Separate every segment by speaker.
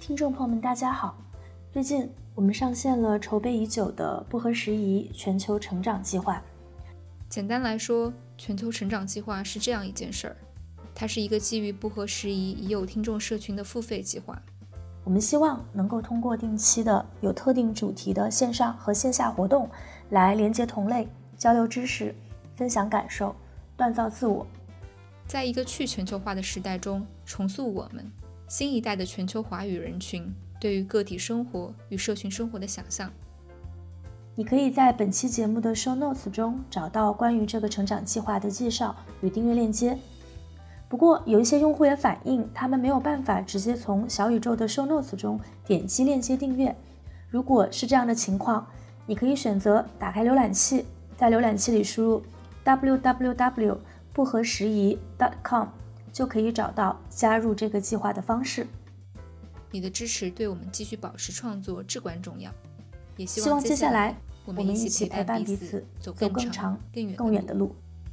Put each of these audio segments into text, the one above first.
Speaker 1: 听众朋友们大家好，最近我们上线了筹备已久的不合时宜全球成长计划。
Speaker 2: 简单来说，全球成长计划是这样一件事儿，它是一个基于不合时宜已有听众社群的付费计划。
Speaker 1: 我们希望能够通过定期的有特定主题的线上和线下活动来连接同类，交流知识，分享感受，锻造自我。
Speaker 2: 在一个去全球化的时代中，重塑我们新一代的全球华语人群对于个体生活与社群生活的想象。
Speaker 1: 你可以在本期节目的 show notes 中找到关于这个成长计划的介绍与订阅链接。不过有一些用户也反映，他们没有办法直接从小宇宙的 show notes 中点击链接订阅。如果是这样的情况，你可以选择打开浏览器，在浏览器里输入 www 不合时宜 .com， 就可以找到加入这个计划的方式。
Speaker 2: 你的支持对我们继续保持创作至关重要，也
Speaker 1: 希望接下来
Speaker 2: 我们一起陪伴彼此走更长更远的路。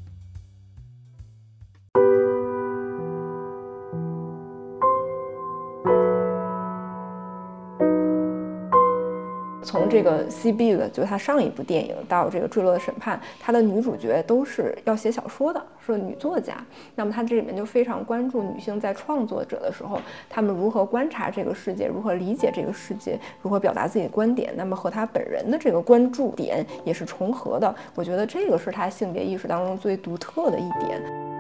Speaker 3: 从这个 CB 的，就他上一部电影到这个坠落的审判，他的女主角都是要写小说的，是女作家。那么他这里面就非常关注女性在创作者的时候，她们如何观察这个世界，如何理解这个世界，如何表达自己的观点，那么和他本人的这个关注点也是重合的。我觉得这个是他性别意识当中最独特的一点。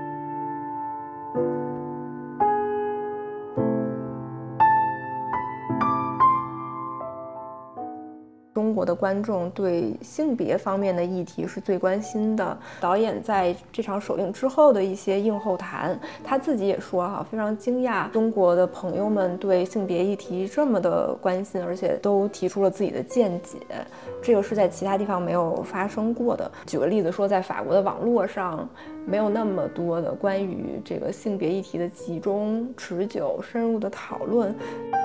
Speaker 3: 中国的观众对性别方面的议题是最关心的。导演在这场首映之后的一些映后谈，他自己也说非常惊讶中国的朋友们对性别议题这么的关心，而且都提出了自己的见解，这个是在其他地方没有发生过的。举个例子说，在法国的网络上没有那么多的关于这个性别议题的集中、持久、深入的讨论。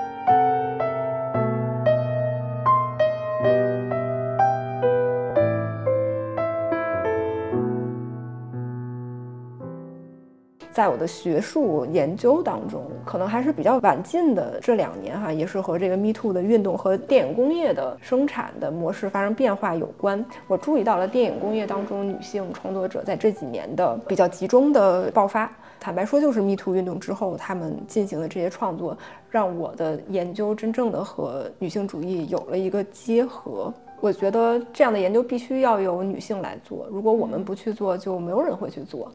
Speaker 3: 在我的学术研究当中，可能还是比较晚近的这2年也是和这个 Me Too 的运动和电影工业的生产的模式发生变化有关。我注意到了电影工业当中女性创作者在这几年的比较集中的爆发。坦白说，就是 Me Too 运动之后他们进行的这些创作，让我的研究真正的和女性主义有了一个结合。我觉得这样的研究必须要由女性来做，如果我们不去做，就没有人会去做。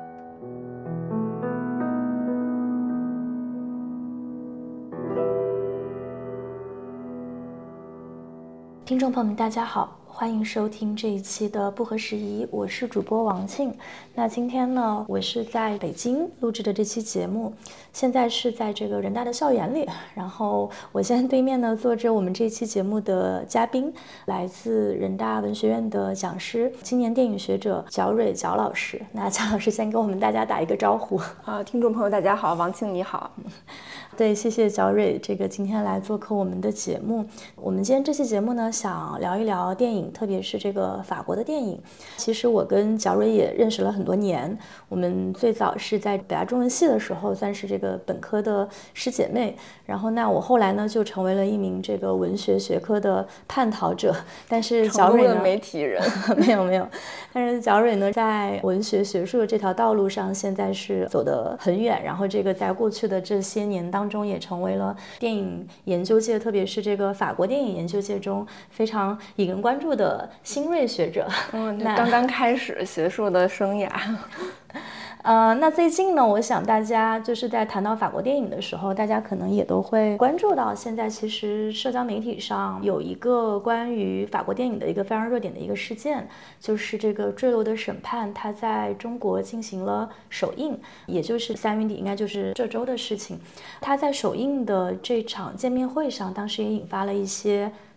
Speaker 1: 听众朋友们大家好，欢迎收听这一期的不合时宜，我是主播王庆。那今天呢，我是在北京录制的这期节目，现在是在这个人大的校园里，然后我现在对面呢坐着我们这期节目的嘉宾，来自人大文学院的讲师、青年电影学者皎蕊皎老师。那皎老师先跟我们大家打一个招呼。
Speaker 3: 听众朋友大家好，王庆你好。
Speaker 1: 对，谢谢皎蕊今天来做客我们的节目。我们今天这期节目呢，想聊一聊电影，特别是这个法国的电影。其实我跟皎蕊也认识了很多年，我们最早是在北大中文系的时候，算是这个本科的师姐妹。然后那我后来呢，就成为了一名这个文学学科的叛逃者。但是皎蕊呢，
Speaker 3: 媒体人
Speaker 1: 没有。但是皎蕊呢，在文学学术的这条道路上，现在是走得很远。然后这个在过去的这些年当中，也成为了电影研究界，特别是这个法国电影研究界中非常引人关注的新锐学者。
Speaker 3: 刚刚开始学术的生涯。
Speaker 1: 那最近呢，我想大家就是在谈到法国电影的时候，大家可能也都会关注到，现在其实社交媒体上有一个关于法国电影的一个非常热点的一个事件，就是这个坠落的审判，它在中国进行了首映，也就是3月底，应该就是这周的事情。它在首映的这场见面会上，当时也引发了一些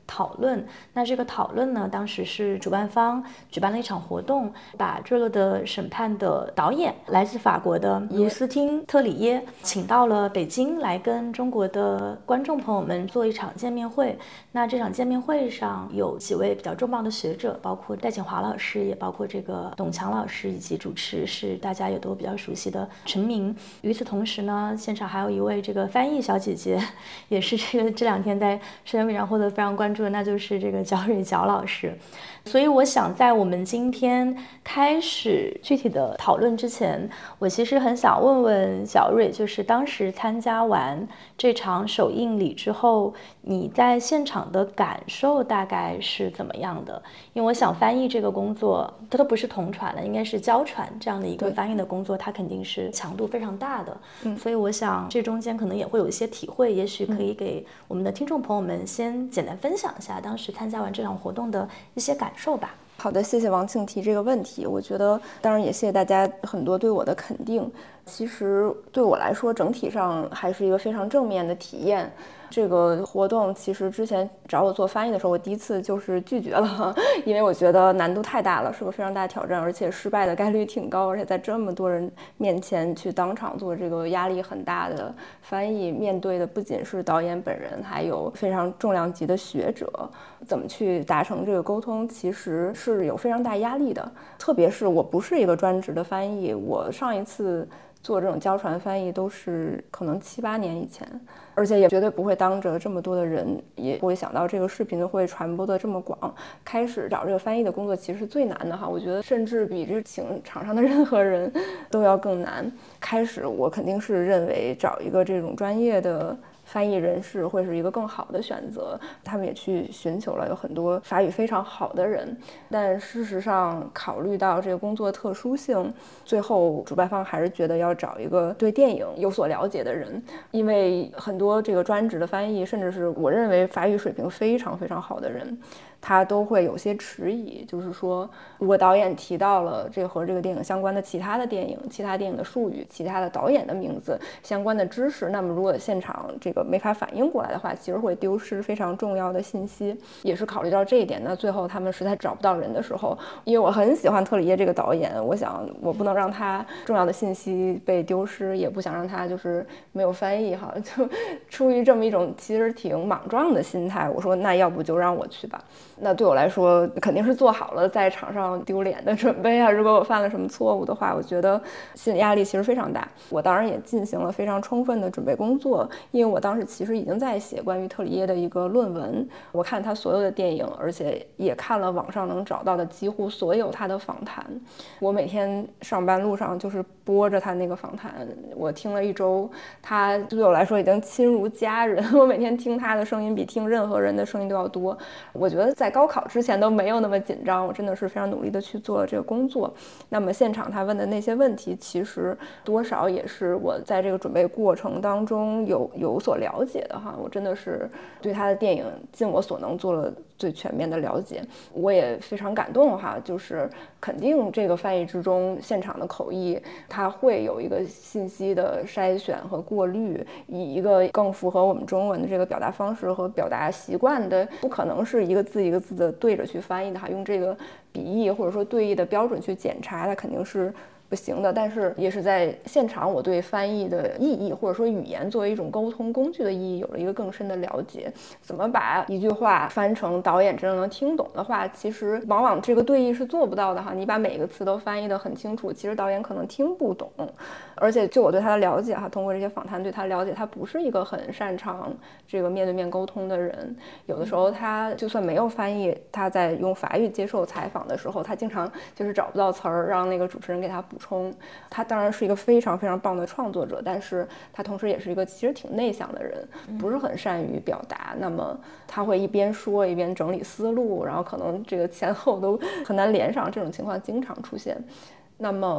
Speaker 1: 讨论。那这个讨论呢，当时是主办方举办了一场活动，把《坠落的审判》的导演来自法国的卢斯汀·特里耶请到了北京来跟中国的观众朋友们做一场见面会。那这场见面会上有几位比较重磅的学者，包括戴锦华老师，也包括这个董强老师，以及主持是大家也都比较熟悉的陈明。与此同时呢，现场还有一位这个翻译小姐姐，也是这两天在社交媒体上获得非常关注的，那就是这个焦蕊焦老师。所以我想在我们今天开始具体的讨论之前，我其实很想问问小蕊，就是当时参加完这场首映礼之后，你在现场的感受大概是怎么样的？因为我想翻译这个工作，它都不是同传的，应该是交传这样的一个翻译的工作，它肯定是强度非常大的。所以我想这中间可能也会有一些体会，也许可以给我们的听众朋友们先简单分享一下当时参加完这场活动的一些感受吧。
Speaker 3: 好的，谢谢王庆提这个问题。我觉得当然也谢谢大家很多对我的肯定，其实对我来说整体上还是一个非常正面的体验。这个活动其实之前找我做翻译的时候，我第一次就是拒绝了，因为我觉得难度太大了，是个非常大的挑战，而且失败的概率挺高，而且在这么多人面前去当场做这个压力很大的翻译，面对的不仅是导演本人，还有非常重量级的学者，怎么去达成这个沟通，其实是有非常大压力的。特别是我不是一个专职的翻译，我上一次做这种交传翻译都是可能7、8年以前，而且也绝对不会当着这么多的人，也不会想到这个视频会传播的这么广。开始找这个翻译的工作其实是最难的哈，我觉得甚至比这请场上的任何人都要更难。开始我肯定是认为找一个这种专业的翻译人士会是一个更好的选择，他们也去寻求了有很多法语非常好的人，但事实上考虑到这个工作特殊性，最后主办方还是觉得要找一个对电影有所了解的人，因为很多这个专职的翻译，甚至是我认为法语水平非常非常好的人，他都会有些迟疑，就是说如果导演提到了这和这个电影相关的其他的电影、其他电影的术语、其他的导演的名字相关的知识，那么如果现场这个没法反应过来的话，其实会丢失非常重要的信息。也是考虑到这一点，那最后他们实在找不到人的时候，因为我很喜欢特里耶这个导演，我想我不能让他重要的信息被丢失，也不想让他就是没有翻译哈，就出于这么一种其实挺莽撞的心态，我说那要不就让我去吧。那对我来说肯定是做好了在场上丢脸的准备啊，如果我犯了什么错误的话，我觉得心理压力其实非常大。我当然也进行了非常充分的准备工作，因为我当时其实已经在写关于特里耶的一个论文，我看他所有的电影，而且也看了网上能找到的几乎所有他的访谈。我每天上班路上就是播着他那个访谈，我听了1周，他对我来说已经亲如家人，我每天听他的声音比听任何人的声音都要多。我觉得在高考之前都没有那么紧张，我真的是非常努力的去做了这个工作。那么现场他问的那些问题，其实多少也是我在这个准备过程当中有所了解的哈。我真的是对他的电影尽我所能做了最全面的了解，我也非常感动哈。就是肯定这个翻译之中，现场的口译它会有一个信息的筛选和过滤，以一个更符合我们中文的这个表达方式和表达习惯的，不可能是一个字一个字的对着去翻译的哈，用这个笔译或者说对译的标准去检查，它肯定是不行的。但是也是在现场，我对翻译的意义或者说语言作为一种沟通工具的意义有了一个更深的了解。怎么把一句话翻成导演真正能听懂的话，其实往往这个对译是做不到的哈。你把每个词都翻译得很清楚，其实导演可能听不懂。而且就我对他的了解哈，通过这些访谈对他了解，他不是一个很擅长这个面对面沟通的人。有的时候他就算没有翻译，他在用法语接受采访的时候，他经常就是找不到词儿，让那个主持人给他补充。他当然是一个非常非常棒的创作者，但是他同时也是一个其实挺内向的人，不是很善于表达。那么他会一边说一边整理思路，然后可能这个前后都很难连上，这种情况经常出现。那么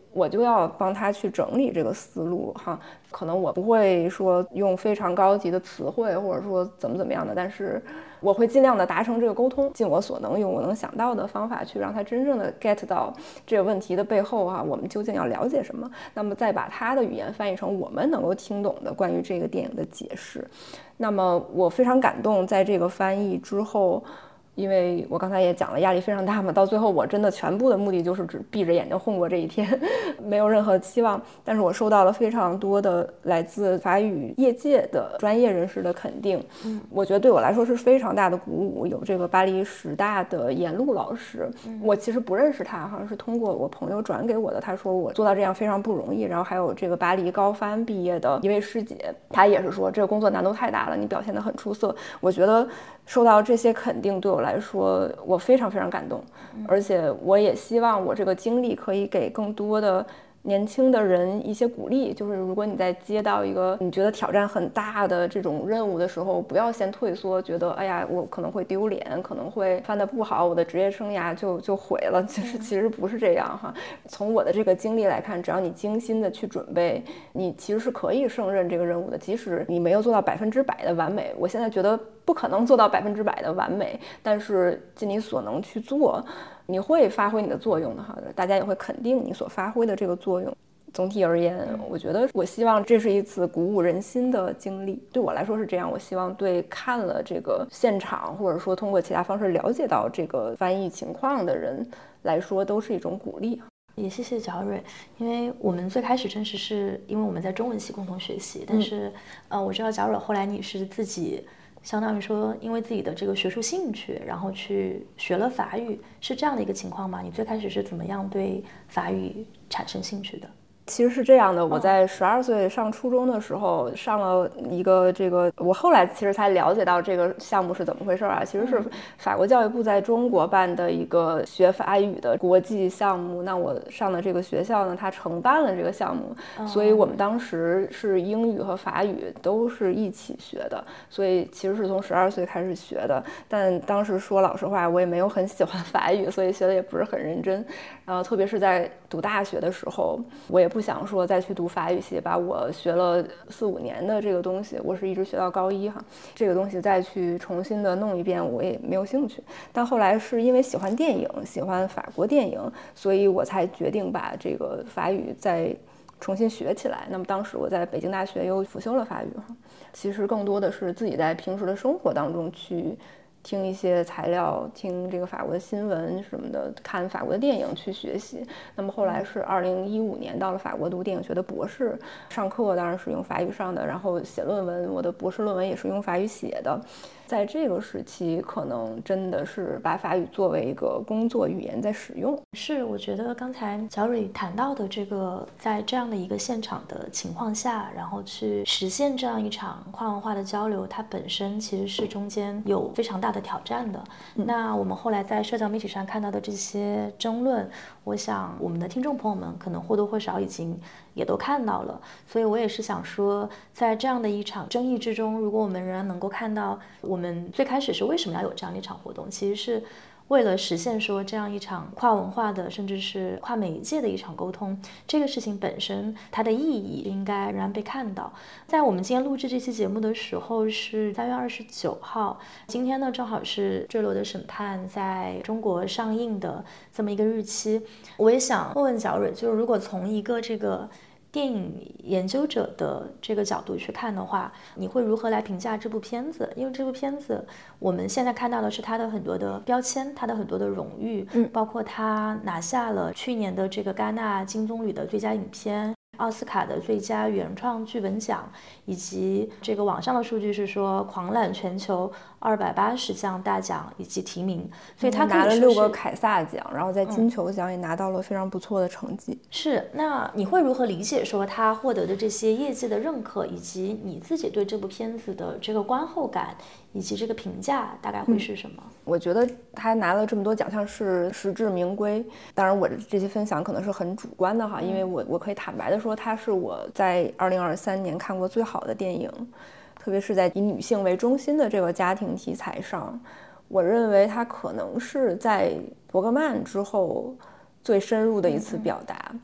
Speaker 3: 我就要帮他去整理这个思路哈。可能我不会说用非常高级的词汇，或者说怎么样的，但是我会尽量的达成这个沟通，尽我所能，用我能想到的方法去让他真正的 get 到这个问题的背后我们究竟要了解什么，那么再把他的语言翻译成我们能够听懂的关于这个电影的解释。那么我非常感动，在这个翻译之后，因为我刚才也讲了压力非常大嘛，到最后我真的全部的目的就是只闭着眼睛混过这一天，没有任何期望。但是我收到了非常多的来自法语业界的专业人士的肯定，我觉得对我来说是非常大的鼓舞。有这个巴黎师大的严路老师，我其实不认识他，好像是通过我朋友转给我的，他说我做到这样非常不容易。然后还有这个巴黎高帆毕业的一位师姐，她也是说这个工作难度太大了，你表现得很出色。我觉得受到这些肯定对我来说我非常非常感动，而且我也希望我这个经历可以给更多的年轻的人一些鼓励，就是如果你在接到一个你觉得挑战很大的这种任务的时候，不要先退缩，觉得哎呀我可能会丢脸，可能会翻得不好，我的职业生涯就毁了。其实不是这样哈。从我的这个经历来看，只要你精心的去准备，你其实是可以胜任这个任务的，即使你没有做到100%的完美。我现在觉得不可能做到100%的完美，但是尽你所能去做，你会发挥你的作用的哈，大家也会肯定你所发挥的这个作用。总体而言，我觉得我希望这是一次鼓舞人心的经历，对我来说是这样。我希望对看了这个现场，或者说通过其他方式了解到这个翻译情况的人来说，都是一种鼓励。
Speaker 1: 也谢谢皎蕊，因为我们最开始真实是因为我们在中文系共同学习，但是我知道皎蕊后来你是自己相当于说因为自己的这个学术兴趣，然后去学了法语，是这样的一个情况吗？你最开始是怎么样对法语产生兴趣的？
Speaker 3: 其实是这样的，我在12岁上初中的时候上了一个这个，我后来其实才了解到这个项目是怎么回事啊。其实是法国教育部在中国办的一个学法语的国际项目。那我上的这个学校呢，它承办了这个项目，所以我们当时是英语和法语都是一起学的，所以其实是从12岁开始学的。但当时说老实话，我也没有很喜欢法语，所以学的也不是很认真。然后特别是在读大学的时候，我也不想说再去读法语系，把我学了4、5年的这个东西，我是一直学到高1哈，这个东西再去重新的弄一遍，我也没有兴趣。但后来是因为喜欢电影，喜欢法国电影，所以我才决定把这个法语再重新学起来。那么当时我在北京大学又辅修了法语哈，其实更多的是自己在平时的生活当中去听一些材料，听这个法国的新闻什么的，看法国的电影去学习。那么后来是2015年到了法国读电影学的博士，上课当然是用法语上的，然后写论文，我的博士论文也是用法语写的。在这个时期可能真的是把法语作为一个工作语言在使用。
Speaker 1: 是，我觉得刚才皎蕊谈到的这个，在这样的一个现场的情况下，然后去实现这样一场跨文化的交流，它本身其实是中间有非常大的挑战的。那我们后来在社交媒体上看到的这些争论，我想我们的听众朋友们可能或多或少已经也都看到了，所以我也是想说，在这样的一场争议之中，如果我们仍然能够看到我们最开始是为什么要有这样的一场活动，其实是为了实现说这样一场跨文化的甚至是跨媒介的一场沟通，这个事情本身它的意义应该仍然被看到。在我们今天录制这期节目的时候是3月29号，今天呢正好是《坠落的审判》在中国上映的这么一个日期。我也想问问皎蕊，就是如果从一个这个电影研究者的这个角度去看的话，你会如何来评价这部片子？因为这部片子我们现在看到的是它的很多的标签，它的很多的荣誉，包括它拿下了去年的这个戛纳金棕榈的最佳影片，奥斯卡的最佳原创剧本奖，以及这个网上的数据是说狂揽全球280项大奖以及提名，所以他
Speaker 3: 拿了6个凯撒奖，然后在金球奖也拿到了非常不错的成绩。
Speaker 1: 是，那你会如何理解说他获得的这些业界的认可，以及你自己对这部片子的这个观后感以及这个评价大概会是什么？
Speaker 3: 我觉得他拿了这么多奖项是实至名归。当然我这些分享可能是很主观的哈，因为我可以坦白的说，它是我在2023年看过最好的电影，特别是在以女性为中心的这个家庭题材上，我认为它可能是在伯格曼之后最深入的一次表达。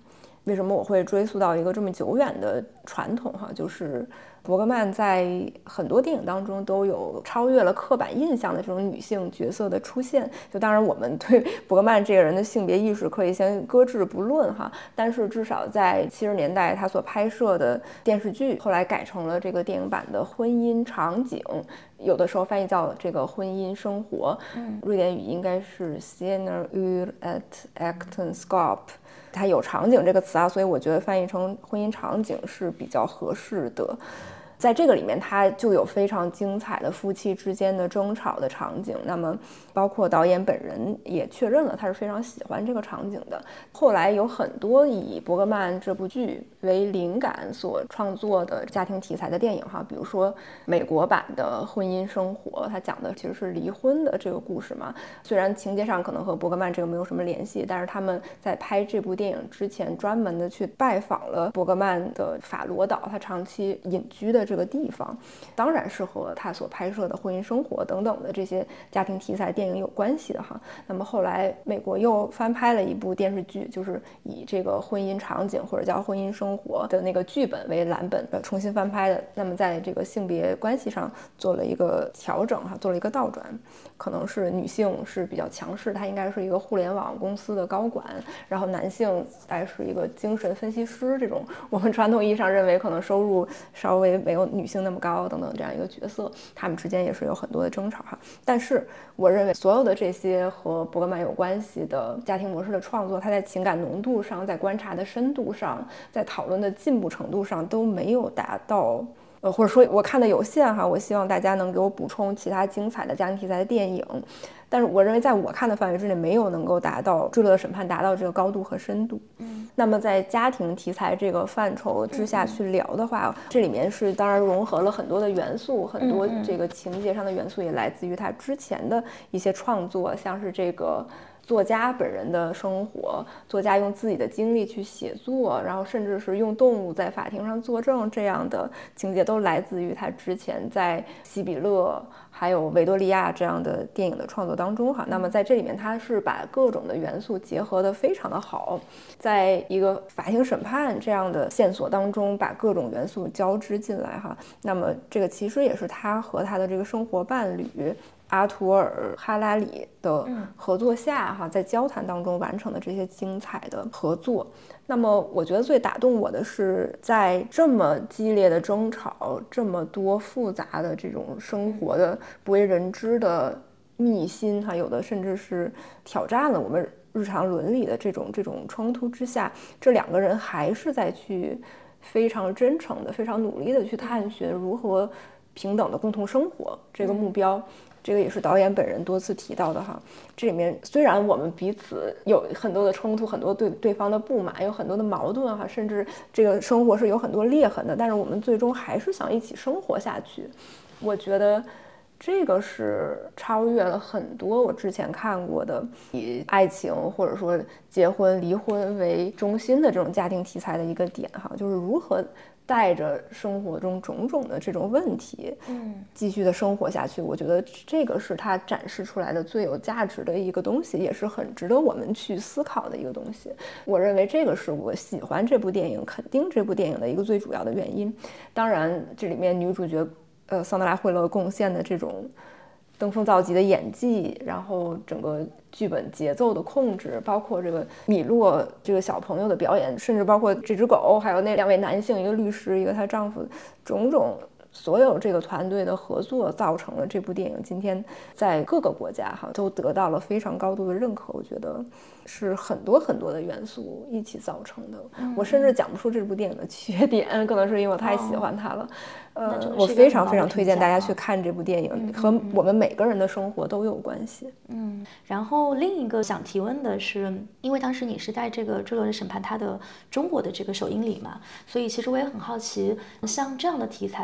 Speaker 3: 为什么我会追溯到一个这么久远的传统哈，就是伯格曼在很多电影当中都有超越了刻板印象的这种女性角色的出现。就当然我们对伯格曼这个人的性别意识可以先搁置不论哈，但是至少在70年代他所拍摄的电视剧后来改成了这个电影版的婚姻场景，有的时候翻译叫这个婚姻生活，瑞典语应该是 Scener ur ett äktenskap，它有场景这个词啊，所以我觉得翻译成婚姻场景是比较合适的。在这个里面，它就有非常精彩的夫妻之间的争吵的场景。那么，包括导演本人也确认了他是非常喜欢这个场景的。后来有很多以伯格曼这部剧为灵感所创作的家庭题材的电影哈，比如说美国版的《婚姻生活》，它讲的其实是离婚的这个故事嘛。虽然情节上可能和伯格曼这个没有什么联系，但是他们在拍这部电影之前，专门的去拜访了伯格曼的法罗岛，他长期隐居的这个地方，当然是和他所拍摄的婚姻生活等等的这些家庭题材电影有关系的哈。那么后来美国又翻拍了一部电视剧，就是以这个婚姻场景或者叫婚姻生活的那个剧本为蓝本的重新翻拍的。那么在这个性别关系上做了一个调整哈，做了一个倒转，可能是女性是比较强势，她应该是一个互联网公司的高管，然后男性大概是一个精神分析师，这种我们传统意义上认为可能收入稍微没有女性那么高等等这样一个角色，他们之间也是有很多的争吵哈。但是我认为所有的这些和伯格曼有关系的家庭模式的创作，它在情感浓度上，在观察的深度上，在讨论的进步程度上都没有达到或者说我看的有限哈，我希望大家能给我补充其他精彩的家庭题材的电影，但是我认为在我看的范围之内没有能够达到《坠落的审判》达到这个高度和深度。那么在家庭题材这个范畴之下去聊的话，这里面是当然融合了很多的元素，很多这个情节上的元素也来自于他之前的一些创作，像是这个作家本人的生活，作家用自己的经历去写作，然后甚至是用动物在法庭上作证，这样的情节都来自于他之前在西比勒还有维多利亚这样的电影的创作当中哈。那么在这里面他是把各种的元素结合得非常的好，在一个法庭审判这样的线索当中把各种元素交织进来哈。那么这个其实也是他和他的这个生活伴侣阿图尔·哈拉里的合作下哈，在交谈当中完成的这些精彩的合作。那么我觉得最打动我的是，在这么激烈的争吵，这么多复杂的这种生活的不为人知的秘辛哈，有的甚至是挑战了我们日常伦理的这种冲突之下，这两个人还是在去非常真诚的、非常努力的去探寻如何平等的共同生活这个目标。这个也是导演本人多次提到的哈。这里面虽然我们彼此有很多的冲突，很多对对方的不满，有很多的矛盾哈，甚至这个生活是有很多裂痕的，但是我们最终还是想一起生活下去。我觉得这个是超越了很多我之前看过的以爱情或者说结婚离婚为中心的这种家庭题材的一个点哈，就是如何带着生活中种种的这种问题继续的生活下去。我觉得这个是他展示出来的最有价值的一个东西，也是很值得我们去思考的一个东西。我认为这个是我喜欢这部电影，肯定这部电影的一个最主要的原因。当然这里面女主角桑德拉·惠勒贡献的这种登峰造极的演技，然后整个剧本节奏的控制，包括这个米洛这个小朋友的表演，甚至包括这只狗，还有那两位男性，一个律师，一个她丈夫，种种所有这个团队的合作，造成了这部电影今天在各个国家哈都得到了非常高度的认可。我觉得是很多很多的元素一起造成的。我甚至讲不出这部电影的缺点，可能是因为我太喜欢它了。我非常非常推荐大家去看这部电影，和我们每个人的生活都有关系。
Speaker 1: 然后另一个想提问的是，因为当时你是在这个《坠落的审判》它的中国的这个首映礼嘛，所以其实我也很好奇，像这样的题材、这样的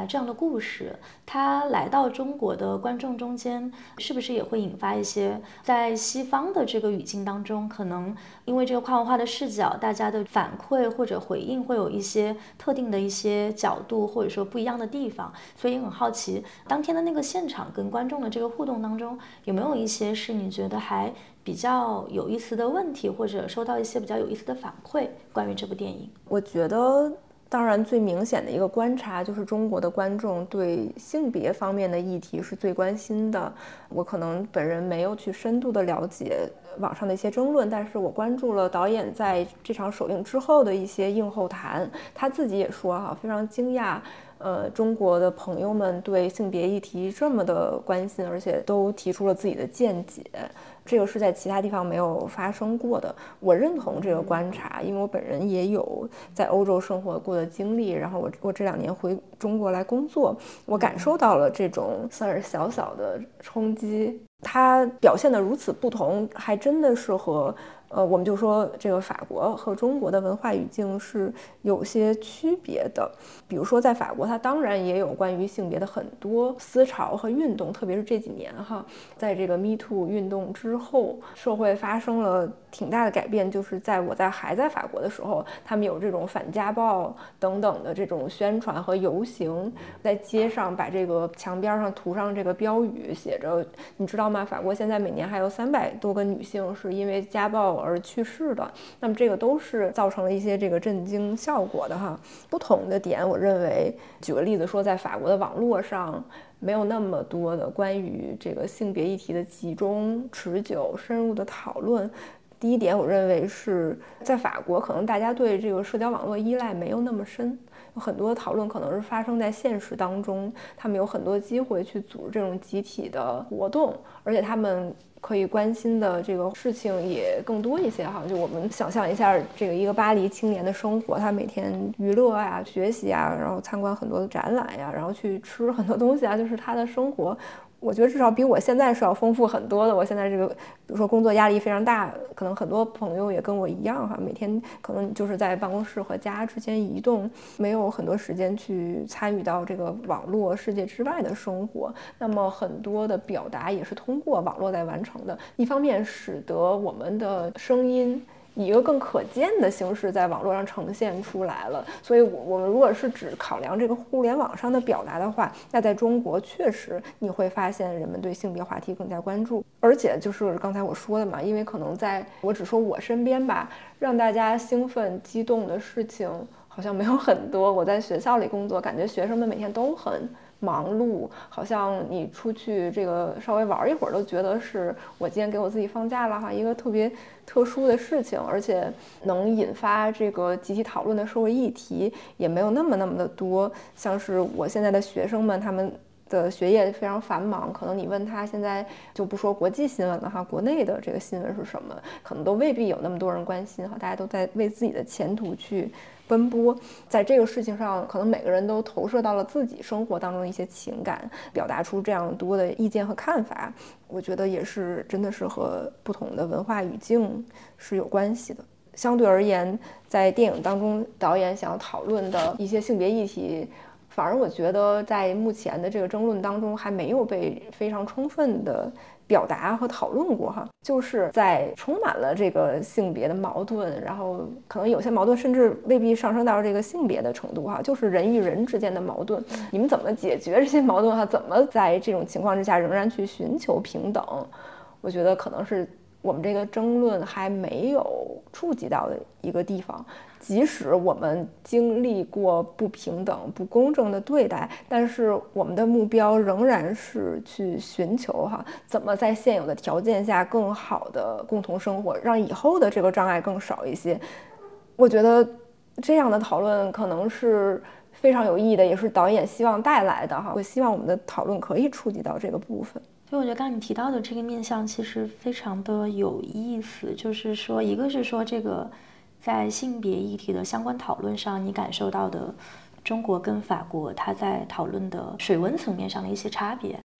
Speaker 1: 故事，它来到中国的观众中间，是不是也会引发一些在西方的这个语境当中，可能因为这个跨文化的视角，大家的反馈或者回应会有一些特定的一些角度，或者说不一样的地方，所以很好奇，当天的那个现场跟观众的这个互动当中，有没有一些是你觉得还比较有意思的问题，或者收到一些比较有意思的反馈，关于这部电影？
Speaker 3: 我觉得当然最明显的一个观察就是中国的观众对性别方面的议题是最关心的。我可能本人没有去深度的了解网上的一些争论，但是我关注了导演在这场首映之后的一些映后谈，他自己也说非常惊讶中国的朋友们对性别议题这么的关心，而且都提出了自己的见解，这个是在其他地方没有发生过的。我认同这个观察，因为我本人也有在欧洲生活过的经历，然后我这2年回中国来工作，我感受到了这种算是小小的冲击。它表现得如此不同，还真的是和我们就说这个法国和中国的文化语境是有些区别的。比如说在法国，它当然也有关于性别的很多思潮和运动，特别是这几年在这个 Me Too 运动之后，社会发生了挺大的改变。就是我还在法国的时候，他们有这种反家暴等等的这种宣传和游行，在街上把这个墙边上涂上这个标语，写着你知道吗？法国现在每年还有300多个女性是因为家暴而去世的。那么这个都是造成了一些这个震惊效果的不同的点，我认为举个例子说，在法国的网络上没有那么多的关于这个性别议题的集中、持久、深入的讨论。第一点，我认为是在法国，可能大家对这个社交网络依赖没有那么深，有很多讨论可能是发生在现实当中，他们有很多机会去组织这种集体的活动，而且他们可以关心的这个事情也更多一些就我们想象一下，一个巴黎青年的生活，他每天娱乐学习然后参观很多展览然后去吃很多东西就是他的生活。我觉得至少比我现在是要丰富很多的。我现在比如说工作压力非常大，可能很多朋友也跟我一样每天可能就是在办公室和家之间移动，没有很多时间去参与到这个网络世界之外的生活。那么很多的表达也是通过网络在完成的，一方面使得我们的声音以一个更可见的形式在网络上呈现出来了。所以我们如果是只考量这个互联网上的表达的话，那在中国确实你会发现人们对性别话题更加关注。而且就是刚才我说的因为可能我只说我身边让大家兴奋激动的事情好像没有很多。我在学校里工作，感觉学生们每天都很忙碌，好像你出去这个稍微玩一会儿都觉得是我今天给我自己放假了一个特别特殊的事情，而且能引发这个集体讨论的社会议题也没有那么的多。像是我现在的学生们，他们的学业非常繁忙，可能你问他现在就不说国际新闻了国内的这个新闻是什么，可能都未必有那么多人关心大家都在为自己的前途去奔波。在这个事情上，可能每个人都投射到了自己生活当中的一些情感，表达出这样多的意见和看法。我觉得也是真的是和不同的文化语境是有关系的。相对而言，在电影当中导演想要讨论的一些性别议题，反而我觉得在目前的这个争论当中还没有被非常充分的表达和讨论过就是在充满了这个性别的矛盾，然后可能有些矛盾甚至未必上升到这个性别的程度就是人与人之间的矛盾，你们怎么解决这些矛盾怎么在这种情况之下仍然去寻求平等。我觉得可能是我们这个争论还没有触及到的一个地方。即使我们经历过不平等、不公正的对待，但是我们的目标仍然是去寻求怎么在现有的条件下更好的共同生活，让以后的这个障碍更少一些。我觉得这样的讨论可能是非常有意义的，也是导演希望带来的我希望我们的讨论可以触及到这个部分。
Speaker 1: 所以我觉得刚刚你提到的这个面向其实非常的有意思，就是说一个是说这个在性别议题的相关讨论上，你感受到的中国跟法国它在讨论的水温层面上的一些差别，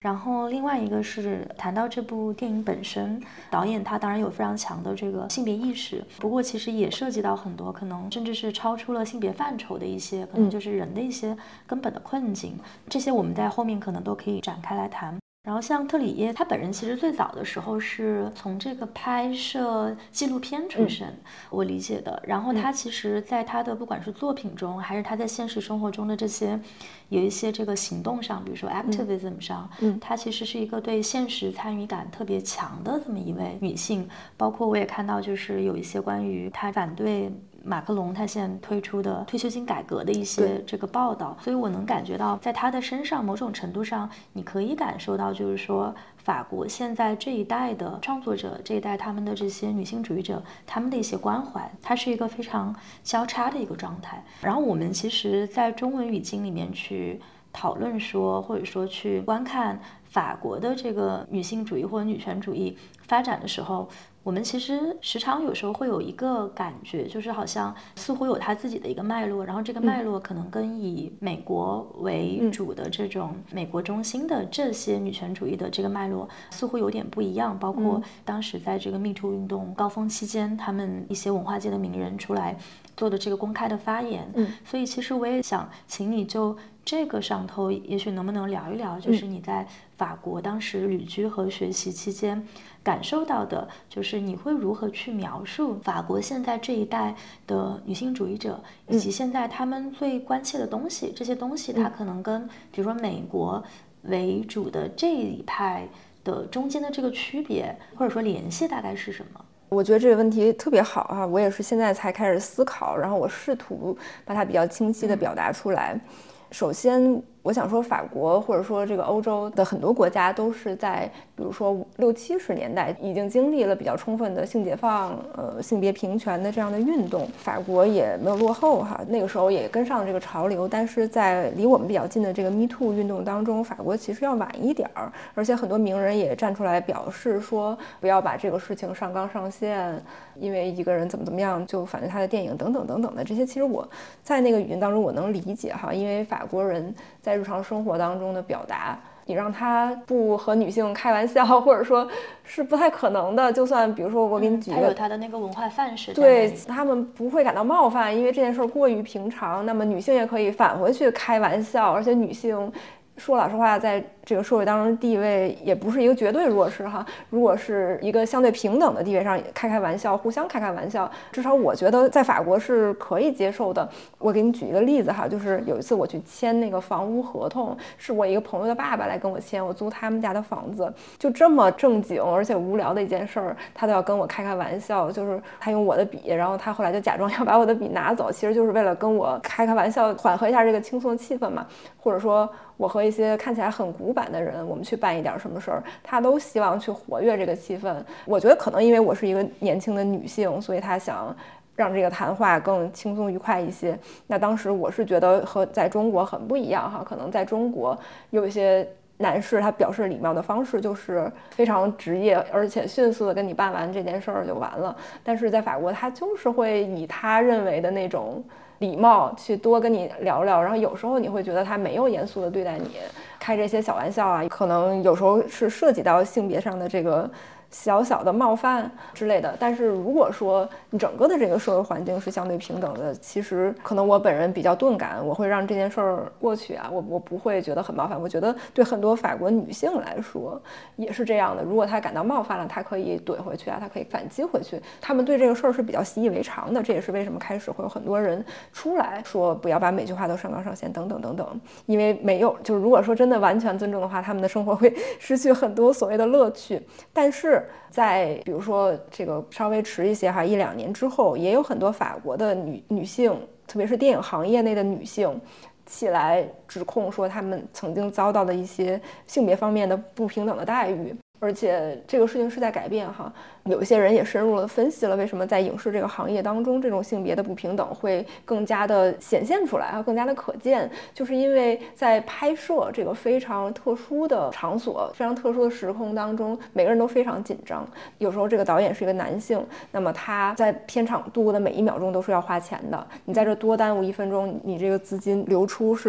Speaker 1: 然后另外一个是谈到这部电影本身，导演他当然有非常强的这个性别意识，不过其实也涉及到很多可能甚至是超出了性别范畴的一些，可能就是人的一些根本的困境，这些我们在后面可能都可以展开来谈。然后像特里耶，他本人其实最早的时候是从这个拍摄纪录片出身，我理解的。然后他其实在他的不管是作品中，还是他在现实生活中的这些有一些这个行动上，比如说 activism 上，他其实是一个对现实参与感特别强的这么一位女性。包括我也看到就是有一些关于他反对马克龙他现在推出的退休金改革的一些这个报道，所以我能感觉到在他的身上某种程度上你可以感受到就是说法国现在这一代的创作者，这一代他们的这些女性主义者，他们的一些关怀，它是一个非常交叉的一个状态。然后我们其实在中文语境里面去讨论说，或者说去观看法国的这个女性主义或者女权主义发展的时候，我们其实时常有时候会有一个感觉，就是好像似乎有它自己的一个脉络，然后这个脉络可能跟以美国为主的这种美国中心的这些女权主义的这个脉络似乎有点不一样。包括当时在这个 MeToo 运动高峰期间，他们一些文化界的名人出来做的这个公开的发言，所以其实我也想请你就这个上头也许能不能聊一聊，就是你在法国当时旅居和学习期间感受到的，就是你会如何去描述法国现在这一代的女性主义者，以及现在他们最关切的东西，这些东西它可能跟比如说美国为主的这一派的中间的这个区别或者说联系大概是什么？
Speaker 3: 我觉得这个问题特别好啊，我也是现在才开始思考，然后我试图把它比较清晰地表达出来。首先我想说法国或者说这个欧洲的很多国家都是在比如说60、70年代已经经历了比较充分的性解放性别平权的这样的运动，法国也没有落后哈，那个时候也跟上了这个潮流，但是在离我们比较近的这个 MeToo 运动当中，法国其实要晚一点儿，而且很多名人也站出来表示说不要把这个事情上纲上线，因为一个人怎么样就反对他的电影等等等等的这些，其实我在那个语境当中我能理解哈，因为法国人在日常生活当中的表达，你让他不和女性开玩笑，或者说是不太可能的。就算比如说我给你举一个，
Speaker 1: 他有他的那个文化范式，
Speaker 3: 对，他们不会感到冒犯，因为这件事过于平常。那么女性也可以返回去开玩笑，而且女性说老实话，在这个社会当中地位也不是一个绝对弱势哈。如果是一个相对平等的地位上，开玩笑，互相开玩笑，至少我觉得在法国是可以接受的。我给你举一个例子哈，就是有一次我去签那个房屋合同，是我一个朋友的爸爸来跟我签，我租他们家的房子，就这么正经而且无聊的一件事儿，他都要跟我开玩笑，就是他用我的笔，然后他后来就假装要把我的笔拿走，其实就是为了跟我开玩笑，缓和一下这个轻松的气氛嘛。或者说我和一些看起来很古板的人，我们去办一点什么事儿，他都希望去活跃这个气氛。我觉得可能因为我是一个年轻的女性，所以他想让这个谈话更轻松愉快一些。那当时我是觉得和在中国很不一样哈，可能在中国有一些男士他表示礼貌的方式就是非常职业，而且迅速的跟你办完这件事儿就完了。但是在法国他就是会以他认为的那种礼貌去多跟你聊聊，然后有时候你会觉得他没有严肃的对待你，开这些小玩笑啊，可能有时候是涉及到性别上的这个小小的冒犯之类的。但是如果说你整个的这个社会环境是相对平等的，其实可能我本人比较钝感，我会让这件事儿过去啊，我不会觉得很冒犯。我觉得对很多法国女性来说也是这样的，如果她感到冒犯了，她可以怼回去啊，她可以反击回去，她们对这个事儿是比较习以为常的。这也是为什么开始会有很多人出来说不要把每句话都上纲上线等等等等，因为没有，就是如果说真的完全尊重的话，他们的生活会失去很多所谓的乐趣。但是在比如说这个稍微迟一些哈，1、2年之后，也有很多法国的女性，特别是电影行业内的女性起来指控说她们曾经遭到的一些性别方面的不平等的待遇。而且这个事情是在改变哈，有一些人也深入了分析了为什么在影视这个行业当中，这种性别的不平等会更加的显现出来啊，更加的可见，就是因为在拍摄这个非常特殊的场所、非常特殊的时空当中，每个人都非常紧张。有时候这个导演是一个男性，那么他在片场度过的每1秒钟都是要花钱的，你在这多耽误1分钟，你这个资金流出是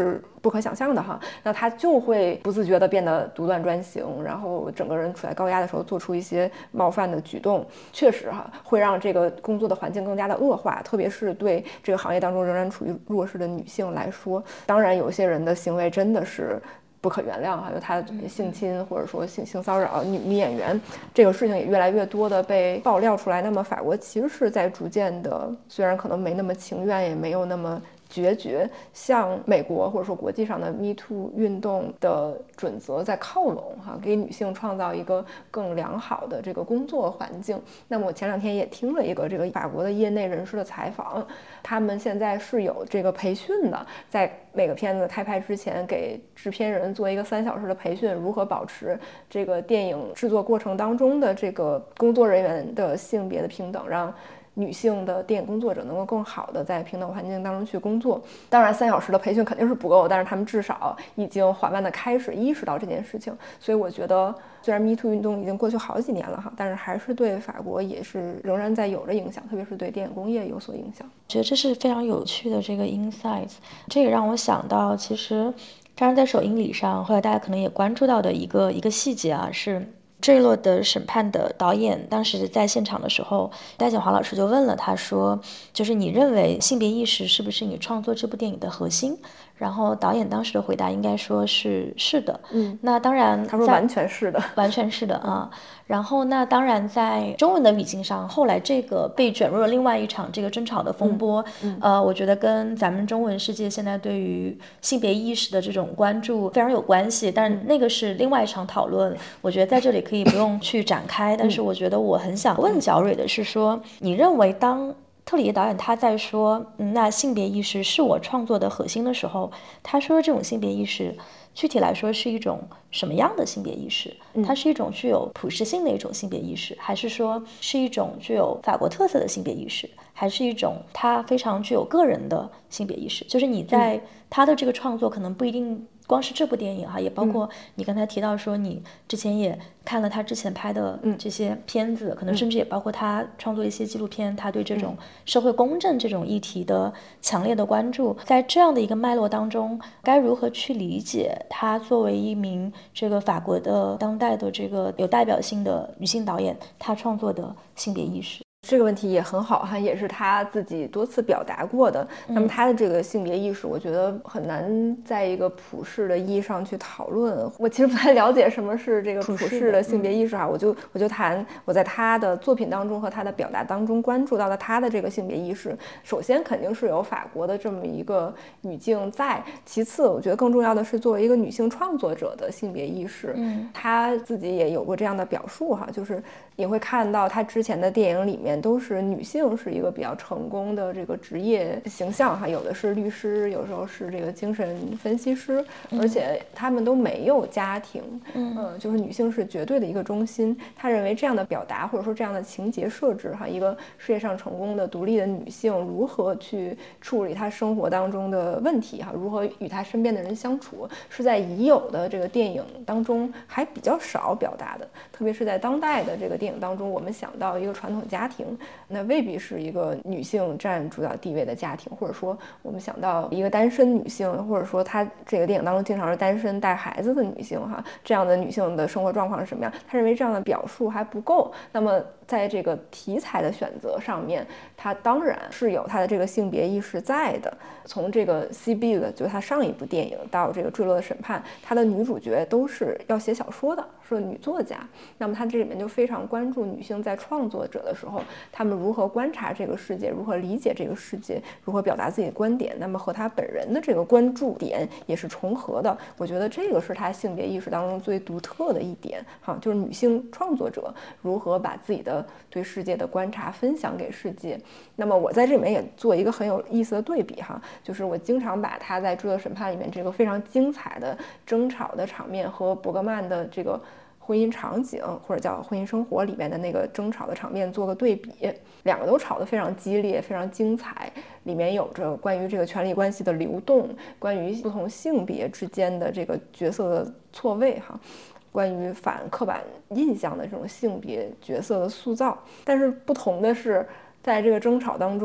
Speaker 3: 不可想象的哈，那他就会不自觉地变得独断专行，然后整个人处在高压的时候做出一些冒犯的举动，确实哈会让这个工作的环境更加的恶化，特别是对这个行业当中仍然处于弱势的女性来说。当然有些人的行为真的是不可原谅哈，就他性侵或者说性骚扰女演员这个事情也越来越多的被爆料出来。那么法国其实是在逐渐的，虽然可能没那么情愿，也没有那么决绝，向美国或者说国际上的 MeToo 运动的准则在靠拢哈，给女性创造一个更良好的这个工作环境。那么我前2天也听了一个这个法国的业内人士的采访，他们现在是有这个培训的，在每个片子开拍之前给制片人做一个3小时的培训，如何保持这个电影制作过程当中的这个工作人员的性别的平等，让女性的电影工作者能够更好的在平等环境当中去工作。当然3小时的培训肯定是不够，但是他们至少已经缓慢的开始意识到这件事情。所以我觉得虽然 MeToo 运动已经过去好几年了哈，但是还是对法国也是仍然在有着影响，特别是对电影工业有所影响。
Speaker 1: 我觉得这是非常有趣的这个 insights， 这也让我想到其实当然在首映礼上后来大家可能也关注到的一个细节啊，是坠落的审判的导演当时在现场的时候，戴锦华老师就问了他说，就是你认为性别意识是不是你创作这部电影的核心？然后导演当时的回答应该说是的。那当然
Speaker 3: 他说完全是的，
Speaker 1: 完全是的啊。然后那当然在中文的语境上，后来这个被卷入了另外一场这个争吵的风波，我觉得跟咱们中文世界现在对于性别意识的这种关注非常有关系，但那个是另外一场讨论，我觉得在这里可以不用去展开。但是我觉得我很想问小蕊的是说，你认为当特里耶导演他在说那性别意识是我创作的核心的时候，他说这种性别意识具体来说是一种什么样的性别意识？它是一种具有普适性的一种性别意识，还是说是一种具有法国特色的性别意识，还是一种它非常具有个人的性别意识？就是你在他的这个创作可能不一定光是这部电影哈，也包括你刚才提到说你之前也看了他之前拍的这些片子，可能甚至也包括他创作一些纪录片，他对这种社会公正这种议题的强烈的关注。在这样的一个脉络当中，该如何去理解他作为一名这个法国的当代的这个有代表性的女性导演，他创作的性别意识？
Speaker 3: 这个问题也很好哈，也是他自己多次表达过的。那么他的这个性别意识，我觉得很难在一个普世的意义上去讨论。我其实不太了解什么是这个普世的性别意识哈，我就谈我在他的作品当中和他的表达当中关注到的他的这个性别意识。首先肯定是有法国的这么一个语境在，其次我觉得更重要的是作为一个女性创作者的性别意识。他自己也有过这样的表述哈，就是你会看到他之前的电影里面都是女性是一个比较成功的这个职业形象哈，有的是律师，有时候是这个精神分析师，而且他们都没有家庭，就是女性是绝对的一个中心。他认为这样的表达或者说这样的情节设置哈，一个事业上成功的独立的女性如何去处理她生活当中的问题哈，如何与她身边的人相处，是在已有的这个电影当中还比较少表达的，特别是在当代的这个电影当中，我们想到一个传统家庭，那未必是一个女性占主导地位的家庭，或者说我们想到一个单身女性，或者说她这个电影当中经常是单身带孩子的女性哈，这样的女性的生活状况是什么样？他认为这样的表述还不够。那么在这个题材的选择上面，他当然是有他的这个性别意识在的。从这个 CB 的就他上一部电影到这个坠落的审判，他的女主角都是要写小说的，是女作家。那么他这里面就非常关注女性在创作者的时候，她们如何观察这个世界，如何理解这个世界，如何表达自己的观点，那么和他本人的这个关注点也是重合的。我觉得这个是他性别意识当中最独特的一点哈，就是女性创作者如何把自己的对世界的观察分享给世界。那么我在这里面也做一个很有意思的对比哈，就是我经常把他在《坠落审判》里面这个非常精彩的争吵的场面和伯格曼的这个婚姻场景或者叫婚姻生活里面的那个争吵的场面做个对比，两个都吵得非常激烈，非常精彩，里面有着关于这个权力关系的流动，关于不同性别之间的这个角色的错位哈，关于反刻板印象的这种性别角色的塑造。但是不同的是，在这个争吵当中，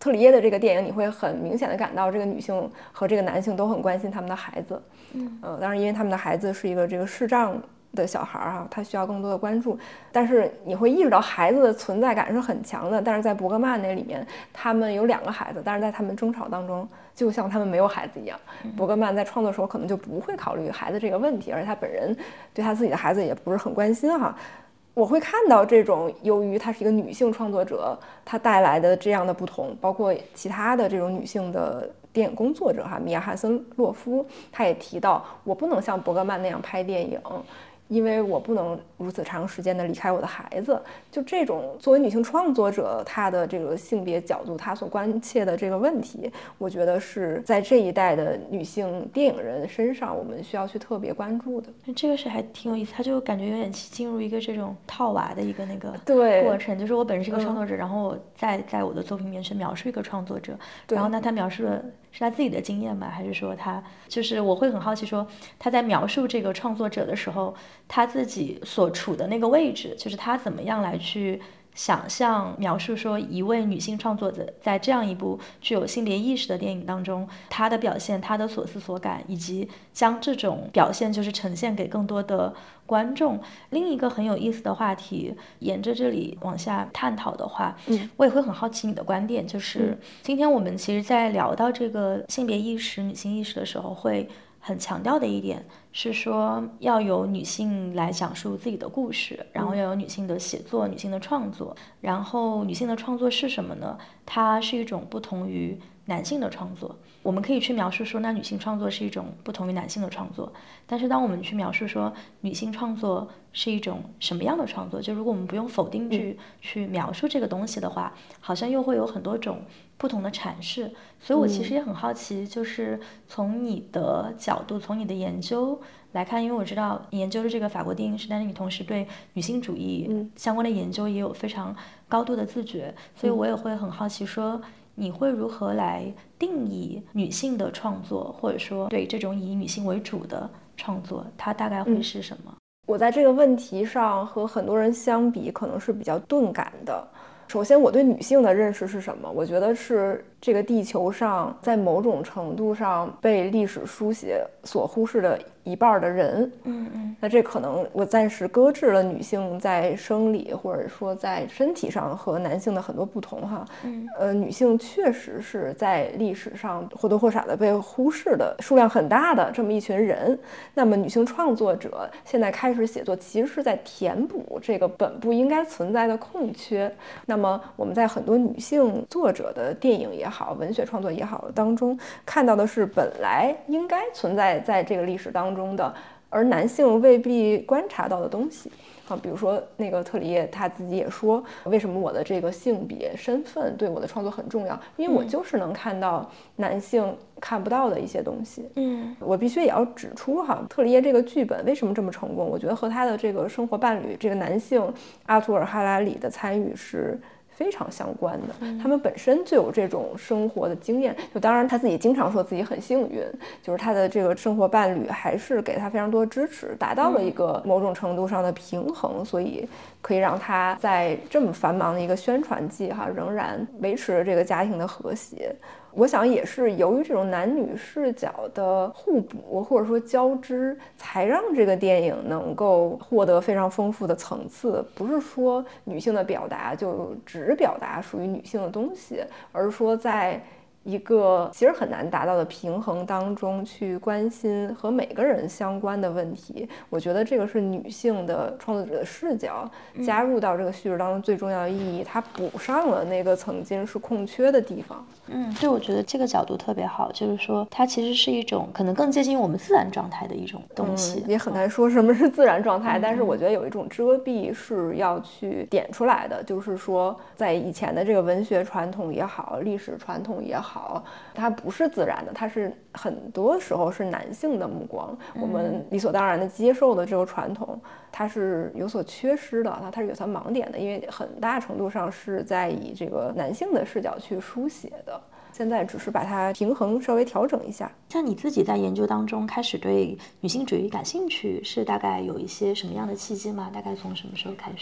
Speaker 3: 特里耶的这个电影，你会很明显的感到这个女性和这个男性都很关心他们的孩子。当然因为他们的孩子是一个这个视障的小孩啊，他需要更多的关注，但是你会意识到孩子的存在感是很强的。但是在伯格曼那里面，他们有2个孩子，但是在他们争吵当中，就像他们没有孩子一样。伯格曼在创作的时候可能就不会考虑孩子这个问题，而且他本人对他自己的孩子也不是很关心哈。我会看到这种由于她是一个女性创作者，她带来的这样的不同，包括其他的这种女性的电影工作者哈，米娅·汉森洛夫，她也提到，我不能像伯格曼那样拍电影，因为我不能如此长时间的离开我的孩子。就这种作为女性创作者，她的这个性别角度，她所关切的这个问题，我觉得是在这一代的女性电影人身上，我们需要去特别关注的。
Speaker 1: 这个是还挺有意思，他就感觉有点进入一个这种套娃的一个那个
Speaker 3: 对
Speaker 1: 过程，就是我本人是个创作者，然后我在我的作品里面去描述一个创作者，然后呢，他描述的是他自己的经验吗？还是说他就是我会很好奇说他在描述这个创作者的时候，他自己所处的那个位置，就是他怎么样来去想象描述说一位女性创作者在这样一部具有性别意识的电影当中，她的表现，她的所思所感，以及将这种表现就是呈现给更多的观众。另一个很有意思的话题，沿着这里往下探讨的话，我也会很好奇你的观点，就是今天我们其实在聊到这个性别意识、女性意识的时候，会很强调的一点是说，要由女性来讲述自己的故事，然后要有女性的写作、女性的创作。然后女性的创作是什么呢？它是一种不同于男性的创作。我们可以去描述说，那女性创作是一种不同于男性的创作。但是当我们去描述说女性创作是一种什么样的创作，就如果我们不用否定句去描述这个东西的话，好像又会有很多种不同的阐释。所以我其实也很好奇，就是从你的角度，从你的研究来看，因为我知道你研究的这个法国电影史，但是你同时对女性主义相关的研究也有非常高度的自觉，所以我也会很好奇说，你会如何来定义女性的创作，或者说对这种以女性为主的创作，它大概会是什么？
Speaker 3: 我在这个问题上和很多人相比，可能是比较钝感的。首先，我对女性的认识是什么？我觉得是这个地球上在某种程度上被历史书写所忽视的一半的人。那这可能我暂时搁置了女性在生理或者说在身体上和男性的很多不同哈。女性确实是在历史上或多或少的被忽视的数量很大的这么一群人。那么女性创作者现在开始写作，其实是在填补这个本不应该存在的空缺。那么我们在很多女性作者的电影也好，文学创作也好当中看到的是本来应该存在在这个历史当中的，而男性未必观察到的东西。比如说那个特里耶他自己也说，为什么我的这个性别身份对我的创作很重要，因为我就是能看到男性看不到的一些东西。我必须也要指出特里耶这个剧本为什么这么成功，我觉得和他的这个生活伴侣这个男性阿图尔哈拉里的参与是非常相关的。他们本身就有这种生活的经验，就当然他自己经常说自己很幸运，就是他的这个生活伴侣还是给他非常多支持，达到了一个某种程度上的平衡，所以可以让他在这么繁忙的一个宣传季仍然维持这个家庭的和谐。我想也是由于这种男女视角的互补或者说交织，才让这个电影能够获得非常丰富的层次。不是说女性的表达就只表达属于女性的东西，而是说在一个其实很难达到的平衡当中去关心和每个人相关的问题。我觉得这个是女性的创作者的视角加入到这个叙事当中最重要的意义，它补上了那个曾经是空缺的地方。
Speaker 1: 对，我觉得这个角度特别好，就是说它其实是一种可能更接近我们自然状态的一种东西。
Speaker 3: 也很难说什么是自然状态，但是我觉得有一种遮蔽是要去点出来的，就是说在以前的这个文学传统也好，历史传统也好，它不是自然的，它是很多时候是男性的目光，我们理所当然的接受的这个传统，它是有所缺失的，它是有它盲点的，因为很大程度上是在以这个男性的视角去书写的。现在只是把它平衡稍微调整一下。
Speaker 1: 像你自己在研究当中开始对女性主义感兴趣，是大概有一些什么样的契机吗？大概从什么时候开始？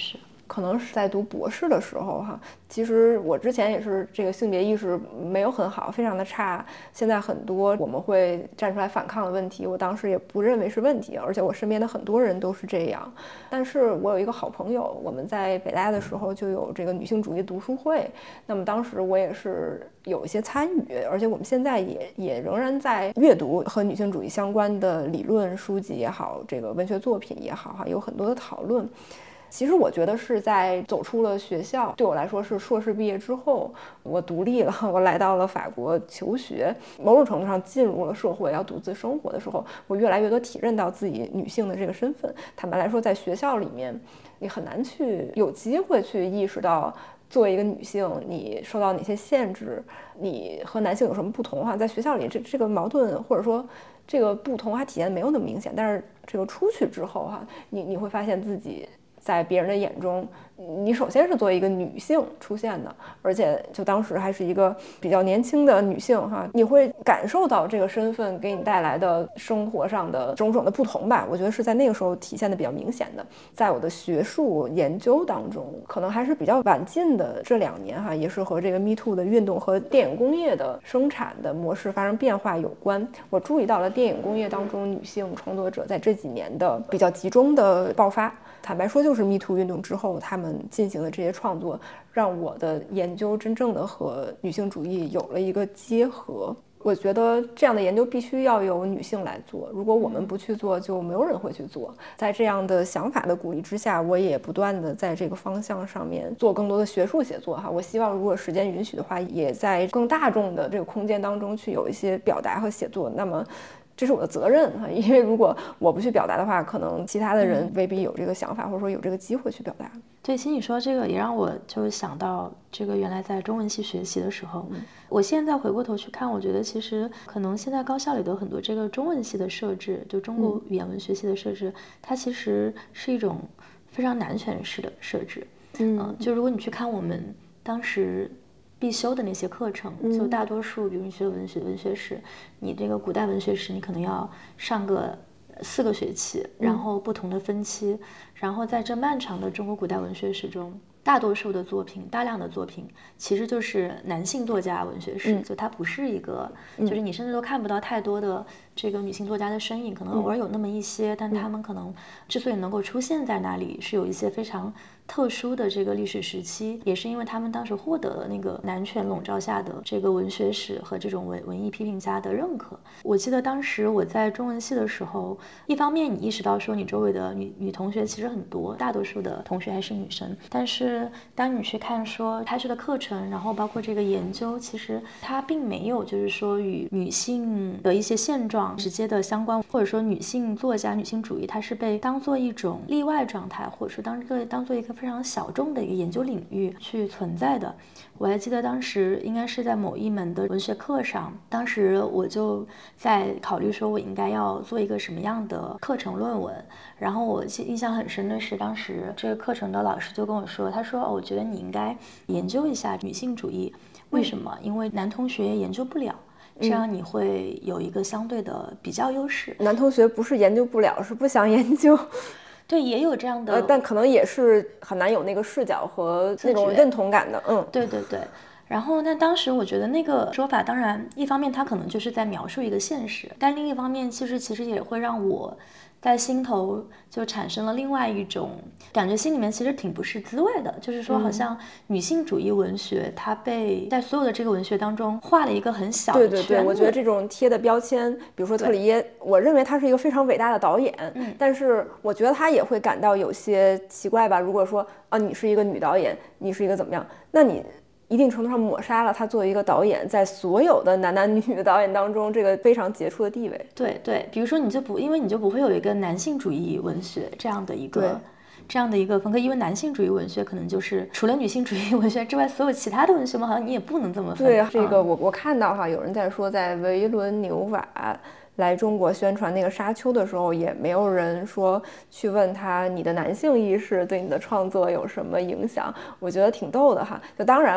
Speaker 3: 可能是在读博士的时候哈，其实我之前也是这个性别意识没有很好，非常的差。现在很多我们会站出来反抗的问题，我当时也不认为是问题，而且我身边的很多人都是这样。但是我有一个好朋友，我们在北大的时候就有这个女性主义读书会，那么当时我也是有一些参与，而且我们现在也仍然在阅读和女性主义相关的理论书籍也好，这个文学作品也好，有很多的讨论。其实我觉得是在走出了学校，对我来说是硕士毕业之后，我独立了，我来到了法国求学，某种程度上进入了社会，要独自生活的时候，我越来越多体认到自己女性的这个身份。坦白来说，在学校里面，你很难去有机会去意识到，作为一个女性，你受到哪些限制，你和男性有什么不同哈？在学校里，这个矛盾或者说这个不同还体现没有那么明显，但是这个出去之后哈，你会发现自己在别人的眼中，你首先是作为一个女性出现的，而且就当时还是一个比较年轻的女性哈，你会感受到这个身份给你带来的生活上的种种的不同吧。我觉得是在那个时候体现的比较明显的。在我的学术研究当中，可能还是比较晚近的这2年哈，也是和这个 Me Too 的运动和电影工业的生产的模式发生变化有关。我注意到了电影工业当中女性创作者在这几年的比较集中的爆发。坦白说，就是 Me Too 运动之后他们进行的这些创作，让我的研究真正的和女性主义有了一个结合。我觉得这样的研究必须要由女性来做，如果我们不去做，就没有人会去做。在这样的想法的鼓励之下，我也不断的在这个方向上面做更多的学术写作哈。我希望如果时间允许的话，也在更大众的这个空间当中去有一些表达和写作。那么这是我的责任哈，因为如果我不去表达的话，可能其他的人未必有这个想法，或者说有这个机会去表达。
Speaker 1: 对，其实你说这个也让我就想到，这个原来在中文系学习的时候，我现在回过头去看，我觉得其实可能现在高校里的很多这个中文系的设置，就中国语言文学系的设置，它其实是一种非常男权式的设置。就如果你去看我们当时必修的那些课程，就大多数，比如你学文学史，你这个古代文学史，你可能要上个4个学期，然后不同的分期，然后在这漫长的中国古代文学史中，大多数的作品，大量的作品其实就是男性作家文学史，就它不是一个，就是你甚至都看不到太多的这个女性作家的身影，可能偶尔有那么一些，但他们可能之所以能够出现在那里，是有一些非常特殊的这个历史时期，也是因为他们当时获得了那个男权笼罩下的这个文学史和这种文艺批评家的认可。我记得当时我在中文系的时候，一方面你意识到说你周围的女同学其实很多，大多数的同学还是女生，但是当你去看说开设的课程，然后包括这个研究，其实它并没有就是说与女性的一些现状直接的相关，或者说女性作家、女性主义它是被当做一种例外状态，或者说当做一个非常小众的一个研究领域去存在的。我还记得当时应该是在某一门的文学课上，当时我就在考虑说我应该要做一个什么样的课程论文，然后我印象很深的是当时这个课程的老师就跟我说，他说我觉得你应该研究一下女性主义。为什么？因为男同学研究不了，这样你会有一个相对的比较优势。
Speaker 3: 男同学不是研究不了，是不想研究。
Speaker 1: 对，也有这样的，
Speaker 3: 但可能也是很难有那个视角和那种认同感的。
Speaker 1: 对对对。然后那当时我觉得那个说法，当然一方面它可能就是在描述一个现实，但另一方面其实也会让我在心头就产生了另外一种感觉，心里面其实挺不是滋味的，就是说好像女性主义文学它被在所有的这个文学当中画了一个很小的圈子。
Speaker 3: 对，我觉得这种贴的标签，比如说特里耶，我认为他是一个非常伟大的导演，但是我觉得他也会感到有些奇怪吧。如果说你是一个女导演，你是一个怎么样，那你一定程度上抹杀了他作为一个导演在所有的男女的导演当中这个非常杰出的地位。
Speaker 1: 对，比如说因为你就不会有一个男性主义文学这样的一个分科，因为男性主义文学可能就是除了女性主义文学之外，所有其他的文学嘛，好像你也不能这么分。
Speaker 3: 对，这个我看到有人在说，在维伦纽瓦来中国宣传那个沙丘的时候，也没有人说去问他你的男性意识对你的创作有什么影响。我觉得挺逗的哈。就当然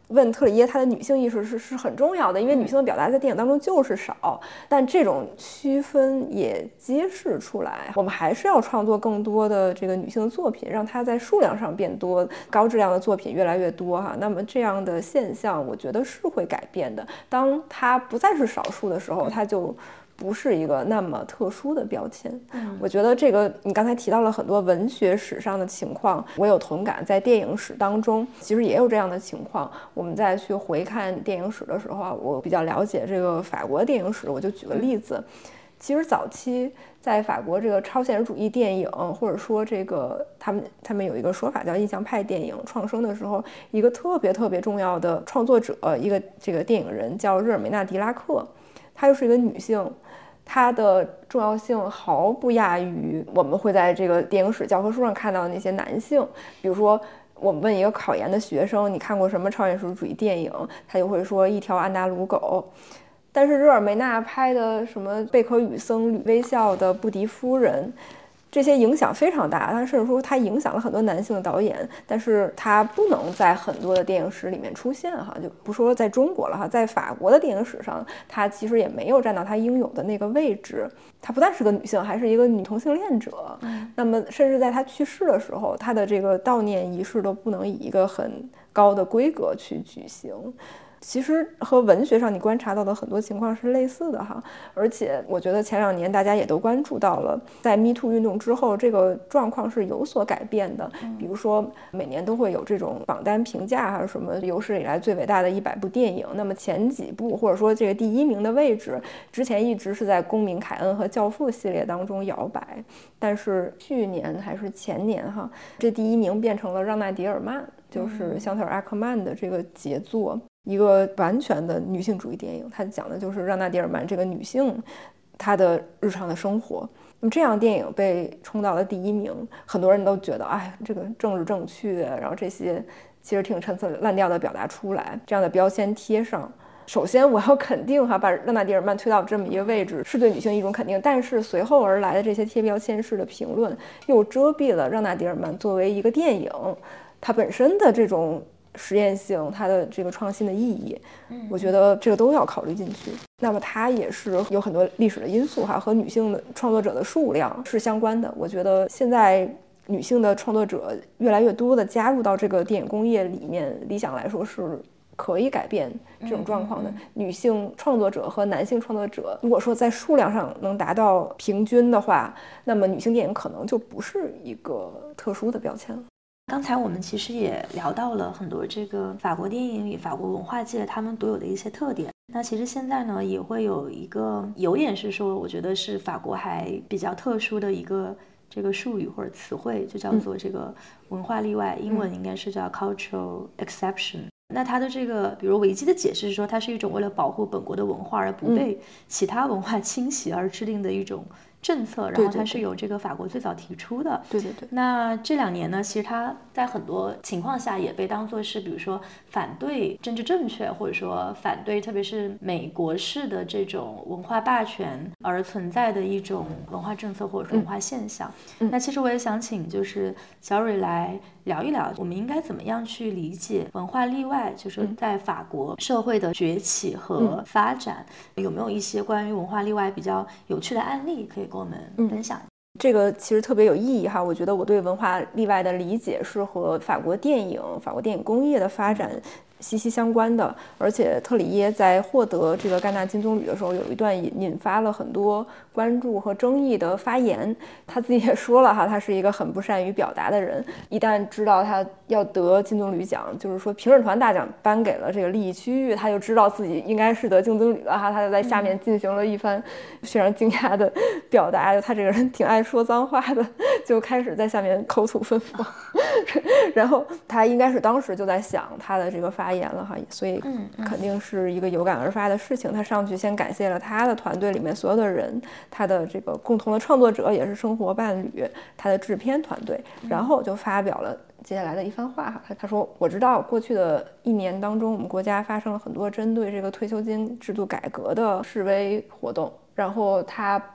Speaker 3: 问特里耶她的女性意识是很重要的，因为女性的表达在电影当中就是少，但这种区分也揭示出来，我们还是要创作更多的这个女性的作品，让它在数量上变多，高质量的作品越来越多哈。那么这样的现象，我觉得是会改变的。当它不再是少数的时候，它就不是一个那么特殊的标签。我觉得这个你刚才提到了很多文学史上的情况，我有同感，在电影史当中其实也有这样的情况。我们再去回看电影史的时候啊，我比较了解这个法国电影史，我就举个例子。其实早期在法国这个超现实主义电影，或者说这个他们有一个说法叫印象派电影创生的时候，一个特别重要的创作者，一个这个电影人叫日尔梅纳迪拉克，她就是一个女性，她的重要性毫不亚于我们会在这个电影史教科书上看到的那些男性。比如说我们问一个考研的学生，你看过什么超现实主义电影，他就会说一条安达鲁狗。但是日尔梅纳拍的什么贝壳与僧侣微笑的布迪夫人，这些影响非常大，他甚至说他影响了很多男性的导演，但是他不能在很多的电影史里面出现哈，就不说在中国了哈，在法国的电影史上，他其实也没有占到他应有的那个位置。她不但是个女性，还是一个女同性恋者。那么甚至在她去世的时候，她的这个悼念仪式都不能以一个很高的规格去举行。其实和文学上你观察到的很多情况是类似的哈，而且我觉得前2年大家也都关注到了，在 MeToo 运动之后，这个状况是有所改变的。比如说每年都会有这种榜单评价，还是什么有史以来最伟大的100部电影，那么前几部或者说这个第1名的位置，之前一直是在《公民凯恩》和《教父》系列当中摇摆，但是去年还是前年哈，这第1名变成了让娜·迪尔曼，就是香特尔·阿克曼的这个杰作。一个完全的女性主义电影，它讲的就是让娜·迪尔曼这个女性她的日常的生活。那么这样的电影被冲到了第1名，很多人都觉得哎，这个政治正确，然后这些其实挺陈词滥调的表达出来，这样的标签贴上。首先我要肯定哈，把让娜·迪尔曼推到这么一个位置是对女性一种肯定，但是随后而来的这些贴标签式的评论又遮蔽了让娜·迪尔曼作为一个电影它本身的这种实验性，它的这个创新的意义，我觉得这个都要考虑进去。那么它也是有很多历史的因素哈，和女性的创作者的数量是相关的。我觉得现在女性的创作者越来越多的加入到这个电影工业里面，理想来说是可以改变这种状况的。女性创作者和男性创作者如果说在数量上能达到平均的话，那么女性电影可能就不是一个特殊的标签了。
Speaker 1: 刚才我们其实也聊到了很多这个法国电影与法国文化界他们独有的一些特点。那其实现在呢也会有一个有点是说我觉得是法国还比较特殊的一个这个术语或者词汇，就叫做这个文化例外，英文应该是叫 cultural exception。那它的这个比如维基的解释是说，它是一种为了保护本国的文化而不被其他文化侵袭而制定的一种政策，然后它是由这个法国最早提出的。
Speaker 3: 对。
Speaker 1: 那这2年呢，其实它在很多情况下也被当作是，比如说反对政治正确，或者说反对特别是美国式的这种文化霸权而存在的一种文化政策或者说文化现象。那其实我也想请就是小蕊来聊一聊，我们应该怎么样去理解文化例外，就是在法国社会的崛起和发展，有没有一些关于文化例外比较有趣的案例可以跟我们分享？
Speaker 3: 这个其实特别有意义哈，我觉得我对文化例外的理解是和法国电影工业的发展息息相关的。而且特里耶在获得这个戛纳金棕榈的时候，有一段引发了很多关注和争议的发言。他自己也说了哈，他是一个很不善于表达的人。一旦知道他要得金棕榈奖，就是说评审团大奖颁给了这个利益区域，他就知道自己应该是得金棕榈了哈。他就在下面进行了一番非常惊讶的表达，他这个人挺爱说脏话的，就开始在下面口吐芬芳。然后他应该是当时就在想他的这个发言了哈，所以肯定是一个有感而发的事情。他上去先感谢了他的团队里面所有的人，他的这个共同的创作者也是生活伴侣，他的制片团队，然后就发表了接下来的一番话哈。他说，我知道过去的1年当中，我们国家发生了很多针对这个退休金制度改革的示威活动，然后他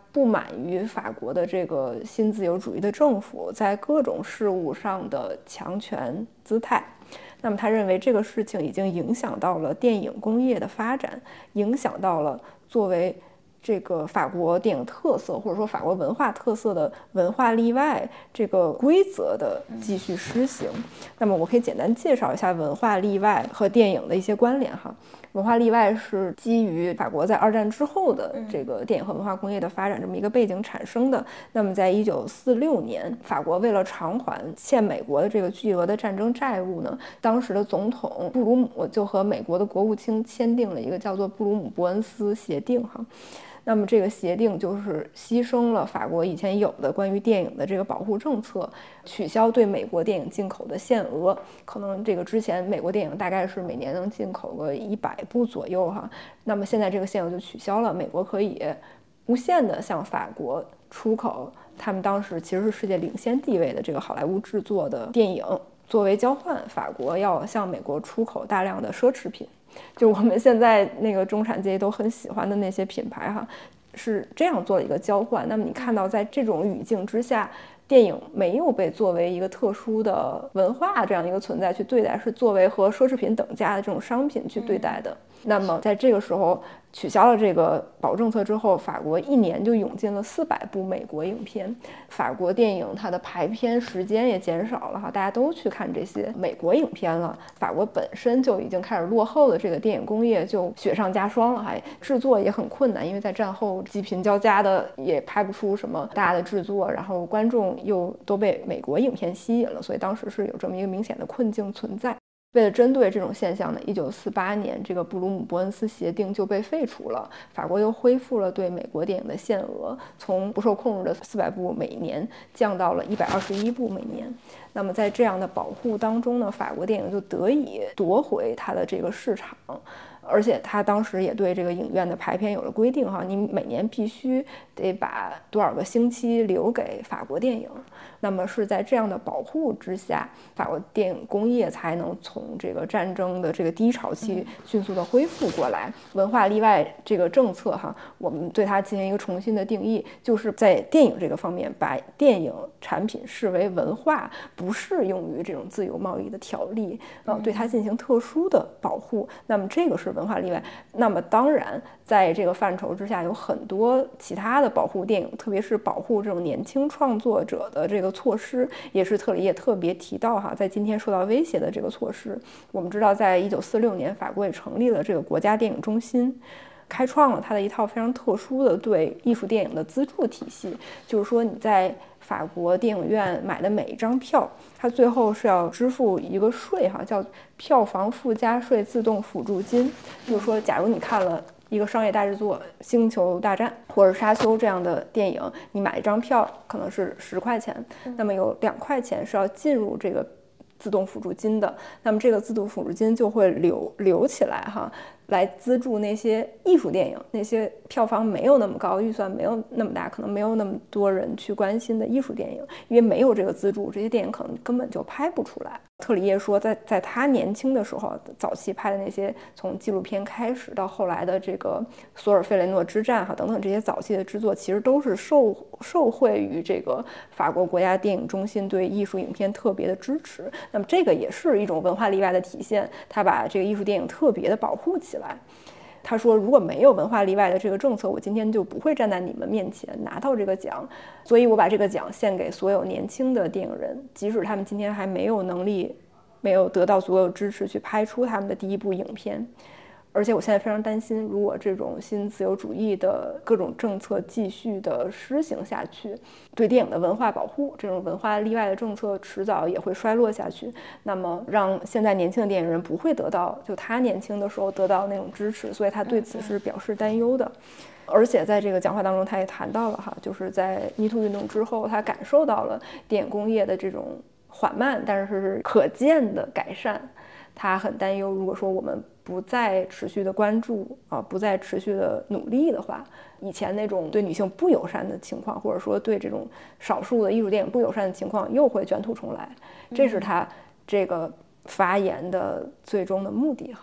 Speaker 3: 不满于法国的这个新自由主义的政府在各种事务上的强权姿态。那么他认为这个事情已经影响到了电影工业的发展，影响到了作为这个法国电影特色或者说法国文化特色的文化例外这个规则的继续施行。那么我可以简单介绍一下文化例外和电影的一些关联哈。文化例外是基于法国在2战之后的这个电影和文化工业的发展这么一个背景产生的。那么在1946年，法国为了偿还欠美国的这个巨额的战争债务呢，当时的总统布鲁姆就和美国的国务卿签订了一个叫做布鲁姆伯恩斯协定哈。那么这个协定就是牺牲了法国以前有的关于电影的这个保护政策，取消对美国电影进口的限额。可能这个之前美国电影大概是每年能进口个100部左右哈，那么现在这个限额就取消了，美国可以无限的向法国出口他们当时其实是世界领先地位的这个好莱坞制作的电影，作为交换，法国要向美国出口大量的奢侈品。就是我们现在那个中产阶级都很喜欢的那些品牌哈，是这样做了一个交换。那么你看到在这种语境之下，电影没有被作为一个特殊的文化这样一个存在去对待，是作为和奢侈品等价的这种商品去对待的。那么在这个时候取消了这个保政策之后，法国1年就涌进了400部美国影片，法国电影它的排片时间也减少了哈，大家都去看这些美国影片了。法国本身就已经开始落后的这个电影工业就雪上加霜了，还制作也很困难，因为在战后积贫交加的也拍不出什么大的制作，然后观众又都被美国影片吸引了，所以当时是有这么一个明显的困境存在。为了针对这种现象呢，1948年这个布鲁姆伯恩斯协定就被废除了，法国又恢复了对美国电影的限额，从不受控制的400部每年降到了121部每年。那么在这样的保护当中呢，法国电影就得以夺回它的这个市场。而且他当时也对这个影院的排片有了规定哈，你每年必须得把多少个星期留给法国电影。那么是在这样的保护之下，法国电影工业才能从这个战争的这个低潮期迅速的恢复过来。文化例外这个政策哈，我们对它进行一个重新的定义，就是在电影这个方面把电影产品视为文化，不适用于这种自由贸易的条例，对它进行特殊的保护。那么这个是文化例外。那么当然在这个范畴之下有很多其他的保护电影，特别是保护这种年轻创作者的这个措施，也是特里叶特别提到哈，在今天受到威胁的这个措施。我们知道在1946年法国也成立了这个国家电影中心，开创了它的一套非常特殊的对艺术电影的资助体系。就是说你在法国电影院买的每一张票，它最后是要支付一个税哈，叫票房附加税自动辅助金。就是说假如你看了一个商业大制作《星球大战》或者《沙丘》这样的电影，你买一张票可能是10块钱，那么有2块钱是要进入这个自动辅助金的，那么这个自动辅助金就会留起来哈，来资助那些艺术电影，那些票房没有那么高，预算没有那么大，可能没有那么多人去关心的艺术电影。因为没有这个资助，这些电影可能根本就拍不出来。特里叶说在他年轻的时候，早期拍的那些从纪录片开始到后来的这个索尔费雷诺之战哈等等，这些早期的制作其实都是受惠于这个法国国家电影中心对艺术影片特别的支持。那么这个也是一种文化例外的体现，他把这个艺术电影特别的保护起来。他说如果没有文化例外的这个政策，我今天就不会站在你们面前拿到这个奖，所以我把这个奖献给所有年轻的电影人，即使他们今天还没有能力，没有得到足够支持去拍出他们的第一部影片。而且我现在非常担心，如果这种新自由主义的各种政策继续的施行下去，对电影的文化保护这种文化例外的政策迟早也会衰落下去，那么让现在年轻的电影人不会得到就他年轻的时候得到那种支持，所以他对此是表示担忧的。而且在这个讲话当中他也谈到了哈，就是在 MeToo 运动之后，他感受到了电影工业的这种缓慢但是可见的改善。他很担忧，如果说我们不再持续的关注不再持续的努力的话，以前那种对女性不友善的情况，或者说对这种少数的艺术电影不友善的情况又会卷土重来。这是他这个发言的最终的目的哈。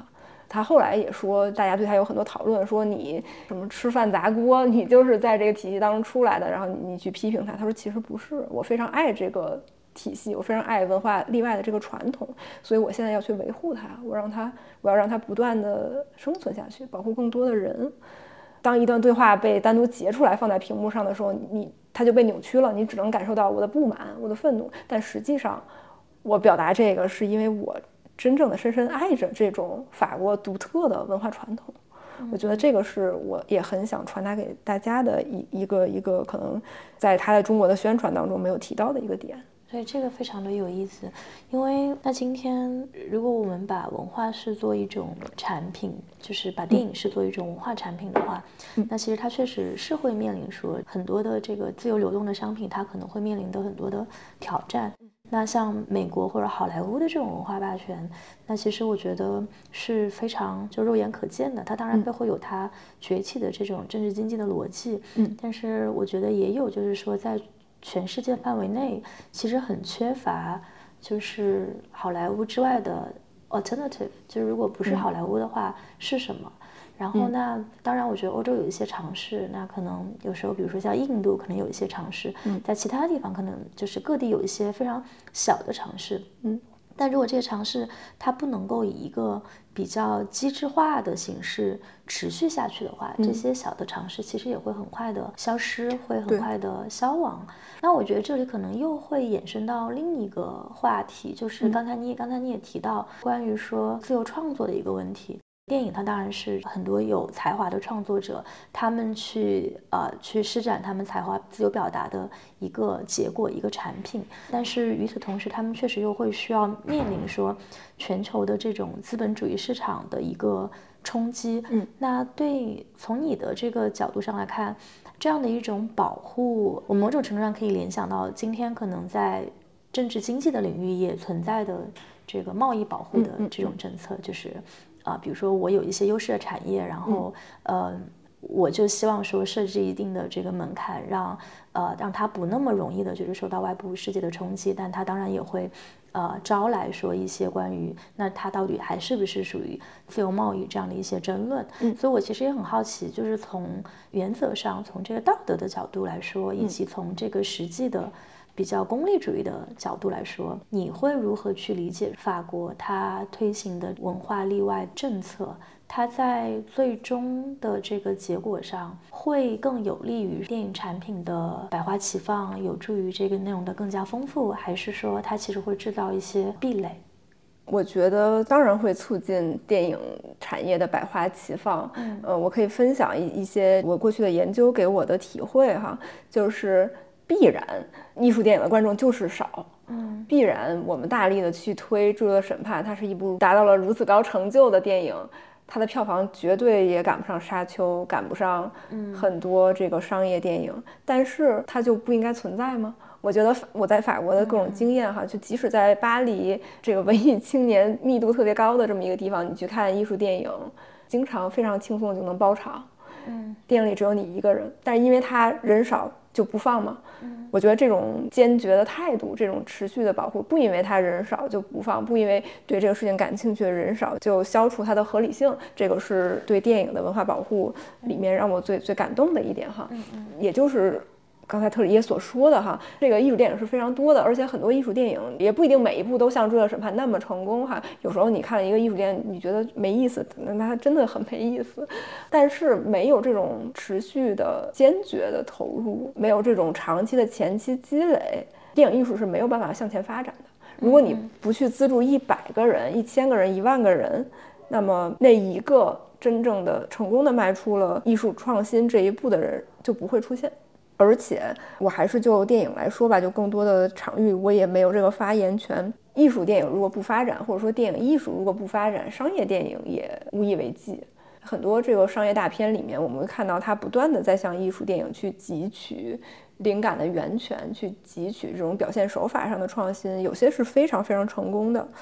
Speaker 3: 他后来也说，大家对他有很多讨论，说你什么吃饭砸锅，你就是在这个体系当中出来的，然后你去批评他。他说其实不是，我非常爱这个体系，我非常爱文化例外的这个传统，所以我现在要去维护它，我要让它不断的生存下去，保护更多的人。当一段对话被单独截出来放在屏幕上的时候，它就被扭曲了，你只能感受到我的不满，我的愤怒，但实际上我表达这个是因为我真正的深深爱着这种法国独特的文化传统。我觉得这个是我也很想传达给大家的一个可能在他在中国的宣传当中没有提到的一个点。
Speaker 1: 所以这个非常的有意思，因为那今天如果我们把文化视作一种产品，就是把电影视作一种文化产品的话，那其实它确实是会面临说很多的这个自由流动的商品，它可能会面临的很多的挑战。那像美国或者好莱坞的这种文化霸权，那其实我觉得是非常就肉眼可见的，它当然背后有它崛起的这种政治经济的逻辑，但是我觉得也有就是说在全世界范围内其实很缺乏就是好莱坞之外的 alternative， 就是如果不是好莱坞的话是什么。然后那当然我觉得欧洲有一些尝试，那可能有时候比如说像印度可能有一些尝试，在其他地方可能就是各地有一些非常小的尝试，但如果这些尝试它不能够以一个比较机制化的形式持续下去的话，这些小的尝试其实也会很快的消失，会很快的消亡。那我觉得这里可能又会衍生到另一个话题，就是刚才你也提到关于说自由创作的一个问题。电影它当然是很多有才华的创作者他们去施展他们才华自由表达的一个结果，一个产品。但是与此同时他们确实又会需要面临说全球的这种资本主义市场的一个冲击。那从你的这个角度上来看，这样的一种保护，我们某种程度上可以联想到今天可能在政治经济的领域也存在的这个贸易保护的这种政策，就是比如说我有一些优势的产业，然后我就希望说设置一定的这个门槛，让它不那么容易的就是受到外部世界的冲击，但它当然也会招来说一些关于那它到底还是不是属于自由贸易这样的一些争论。所以我其实也很好奇，就是从原则上从这个道德的角度来说，以及从这个实际的比较功利主义的角度来说，你会如何去理解法国它推行的文化例外政策？它在最终的这个结果上会更有利于电影产品的百花齐放，有助于这个内容的更加丰富，还是说它其实会制造一些壁垒？
Speaker 3: 我觉得当然会促进电影产业的百花齐放。我可以分享一些我过去的研究给我的体会哈，就是必然艺术电影的观众就是少，必然我们大力的去推《罪恶的审判》，它是一部达到了如此高成就的电影，它的票房绝对也赶不上《沙丘》，赶不上很多这个商业电影，但是它就不应该存在吗？我觉得我在法国的各种经验哈，就即使在巴黎这个文艺青年密度特别高的这么一个地方，你去看艺术电影，经常非常轻松就能包场。电影里只有你一个人，但是因为他人少就不放嘛。我觉得这种坚决的态度，这种持续的保护，不因为他人少就不放，不因为对这个事情感兴趣的人少就消除它的合理性，这个是对电影的文化保护里面让我最感动的一点哈。也就是刚才特里耶所说的哈，这个艺术电影是非常多的，而且很多艺术电影也不一定每一部都像《罪恶审判》那么成功哈。有时候你看了一个艺术电影，你觉得没意思，那它真的很没意思。但是没有这种持续的坚决的投入，没有这种长期的前期积累，电影艺术是没有办法向前发展的。如果你不去资助100个人、1000个人、10000个人，那么那一个真正的成功的迈出了艺术创新这一步的人就不会出现。而且我还是就电影来说吧，就更多的场域我也没有这个发言权。艺术电影如果不发展，或者说电影艺术如果不发展，商业电影也无以为继。很多这个商业大片里面，我们会看到它不断的在向艺术电影去汲取灵感的源泉，去汲取这种表现手法上的创新，有些是非常非常成功的。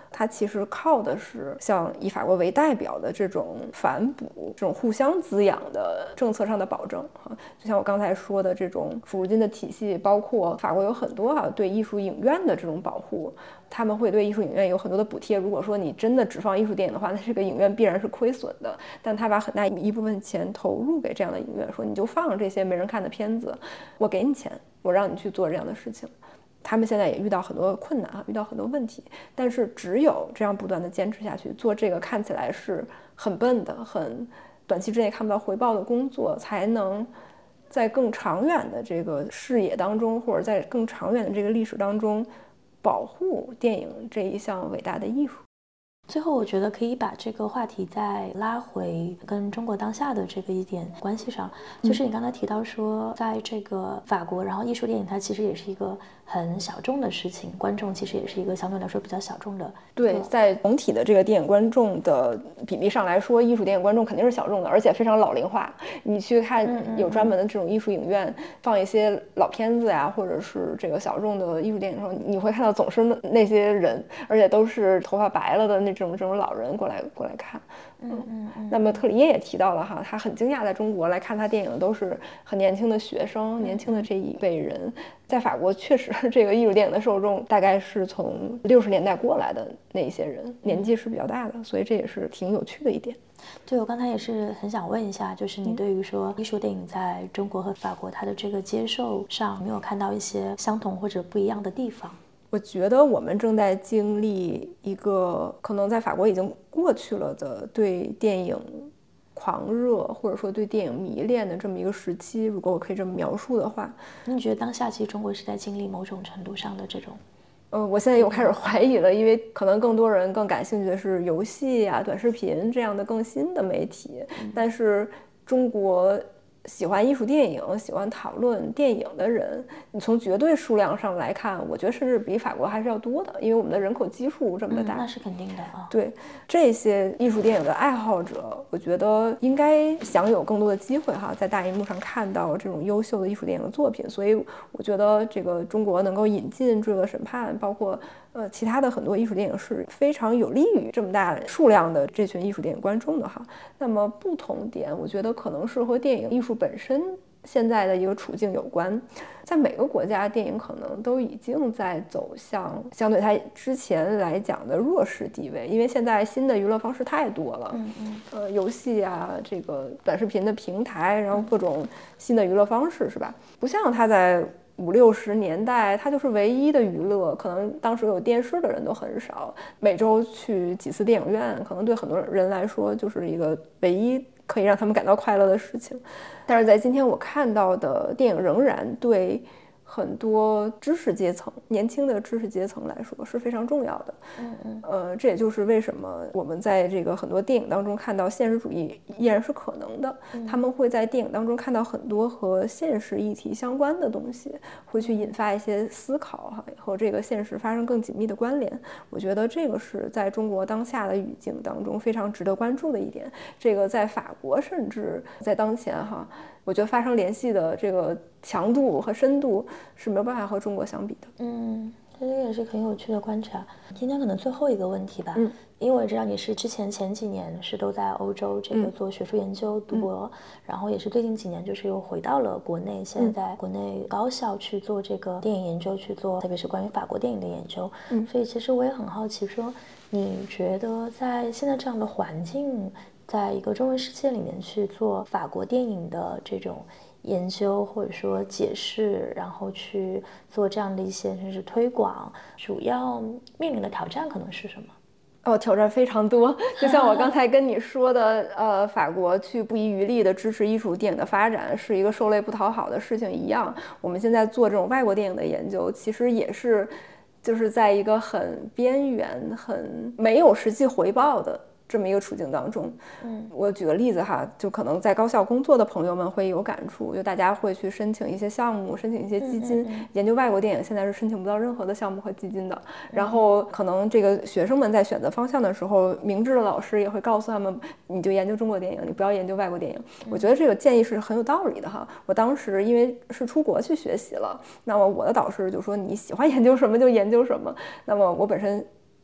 Speaker 3: 它其实靠的是像以法国为代表的这种反哺、这种互相滋养的政策上的保证就像我刚才说的这种抚恤金的体系，包括法国有很多对艺术影院的这种保护，他们会对艺术影院有很多的补贴。如果说你真的只放艺术电影的话，那这个影院必然是亏损的，但他把很大一部分钱投入给这样的影院，说你就放这些没人看的片子，我给你钱，我让你去做这样的事情。他们现在也遇到很多困难遇到很多问题，但是只有这样不断的坚持下去，做这个看起来是很笨的、很短期之内看不到回报的工作，才能在更长远的这个视野当中，或者在更长远的这个历史当中，保护电影这一项伟大的艺术。
Speaker 1: 最后我觉得可以把这个话题再拉回跟中国当下的这个一点关系上，就是你刚才提到说在这个法国，然后艺术电影它其实也是一个很小众的事情，观众其实也是一个相对来说比较小众的。
Speaker 3: 对，在总体的这个电影观众的比例上来说，艺术电影观众肯定是小众的，而且非常老龄化。你去看有专门的这种艺术影院放一些老片子呀，或者是这个小众的艺术电影的时候，你会看到总是那些人，而且都是头发白了的这种老人过来看。那么特里耶也提到了他很惊讶在中国来看他电影的都是很年轻的学生，年轻的这一辈人。在法国确实这个艺术电影的受众大概是从60年代过来的那些人，年纪是比较大的，所以这也是挺有趣的一点。
Speaker 1: 对，我刚才也是很想问一下，就是你对于说艺术电影在中国和法国它的这个接受上，没有看到一些相同或者不一样的地方？
Speaker 3: 我觉得我们正在经历一个可能在法国已经过去了的对电影狂热或者说对电影迷恋的这么一个时期，如果我可以这么描述的话。
Speaker 1: 你觉得当下其实中国是在经历某种程度上的这种
Speaker 3: 我现在又开始怀疑了，因为可能更多人更感兴趣的是游戏啊、短视频这样的更新的媒体，但是中国喜欢艺术电影、喜欢讨论电影的人，你从绝对数量上来看，我觉得甚至比法国还是要多的，因为我们的人口基数这么的大。
Speaker 1: 那是肯定的啊。
Speaker 3: 对，这些艺术电影的爱好者，我觉得应该享有更多的机会在大荧幕上看到这种优秀的艺术电影的作品。所以我觉得这个中国能够引进《罪恶审判》，包括其他的很多艺术电影是非常有利于这么大数量的这群艺术电影观众的那么不同点，我觉得可能是和电影艺术本身现在的一个处境有关。在每个国家，电影可能都已经在走向相对它之前来讲的弱势地位，因为现在新的娱乐方式太多了，游戏啊，这个短视频的平台，然后各种新的娱乐方式，是吧？不像它在50、60年代，它就是唯一的娱乐，可能当时有电视的人都很少，每周去几次电影院，可能对很多人来说就是一个唯一可以让他们感到快乐的事情。但是在今天我看到的电影仍然对很多知识阶层、年轻的知识阶层来说是非常重要的。这也就是为什么我们在这个很多电影当中看到现实主义依然是可能的。他们会在电影当中看到很多和现实议题相关的东西，会去引发一些思考和这个现实发生更紧密的关联。我觉得这个是在中国当下的语境当中非常值得关注的一点。这个在法国甚至在当前我觉得发生联系的这个强度和深度是没有办法和中国相比的。
Speaker 1: 这个也是很有趣的观察。今天可能最后一个问题吧，因为我知道你是前几年是都在欧洲这个做学术研究读博，然后也是最近几年就是又回到了国内，现在在国内高校去做这个电影研究，去做特别是关于法国电影的研究。所以其实我也很好奇说，你觉得在现在这样的环境，在一个中文世界里面去做法国电影的这种研究或者说解释，然后去做这样的一些甚至推广，主要面临的挑战可能是什么？
Speaker 3: 挑战非常多，就像我刚才跟你说的，法国去不遗余力的支持艺术电影的发展是一个受累不讨好的事情一样，我们现在做这种外国电影的研究，其实也是就是在一个很边缘、很没有实际回报的这么一个处境当中。我举个例子就可能在高校工作的朋友们会有感触，就大家会去申请一些项目，申请一些基金，研究外国电影现在是申请不到任何的项目和基金的。然后可能这个学生们在选择方向的时候，明智的老师也会告诉他们，你就研究中国电影，你不要研究外国电影。我觉得这个建议是很有道理的我当时因为是出国去学习了，那么我的导师就说你喜欢研究什么就研究什么，那么我本身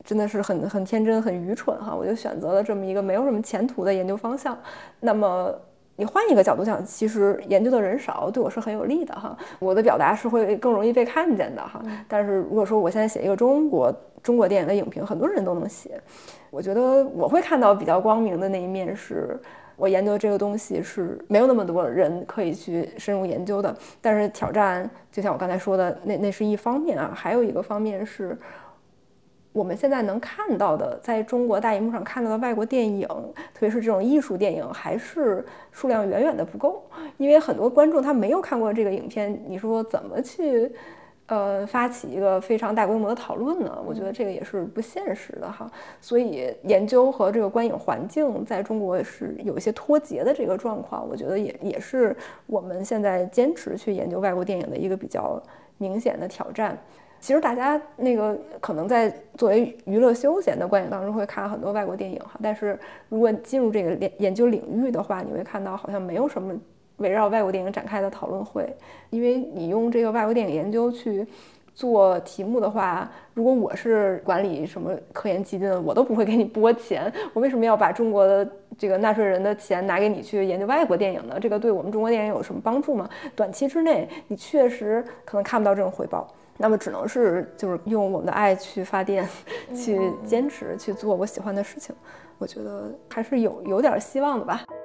Speaker 3: 真的是很天真很愚蠢哈，我就选择了这么一个没有什么前途的研究方向。那么你换一个角度讲，其实研究的人少对我是很有利的哈，我的表达是会更容易被看见的哈。但是如果说我现在写一个中国电影的影评，很多人都能写，我觉得我会看到比较光明的那一面，是我研究这个东西是没有那么多人可以去深入研究的。但是挑战就像我刚才说的，那是一方面啊，还有一个方面是我们现在能看到的，在中国大荧幕上看到的外国电影，特别是这种艺术电影，还是数量远远的不够。因为很多观众他没有看过这个影片，你说怎么去发起一个非常大规模的讨论呢？我觉得这个也是不现实的哈。所以研究和这个观影环境在中国也是有一些脱节的这个状况，我觉得也是我们现在坚持去研究外国电影的一个比较明显的挑战。其实大家那个可能在作为娱乐休闲的观影当中会看很多外国电影哈，但是如果进入这个研究领域的话，你会看到好像没有什么围绕外国电影展开的讨论会。因为你用这个外国电影研究去做题目的话，如果我是管理什么科研基金，我都不会给你拨钱，我为什么要把中国的这个纳税人的钱拿给你去研究外国电影呢？这个对我们中国电影有什么帮助吗？短期之内你确实可能看不到这种回报，那么只能是就是用我们的爱去发电，去坚持去做我喜欢的事情。我觉得还是有点希望的吧。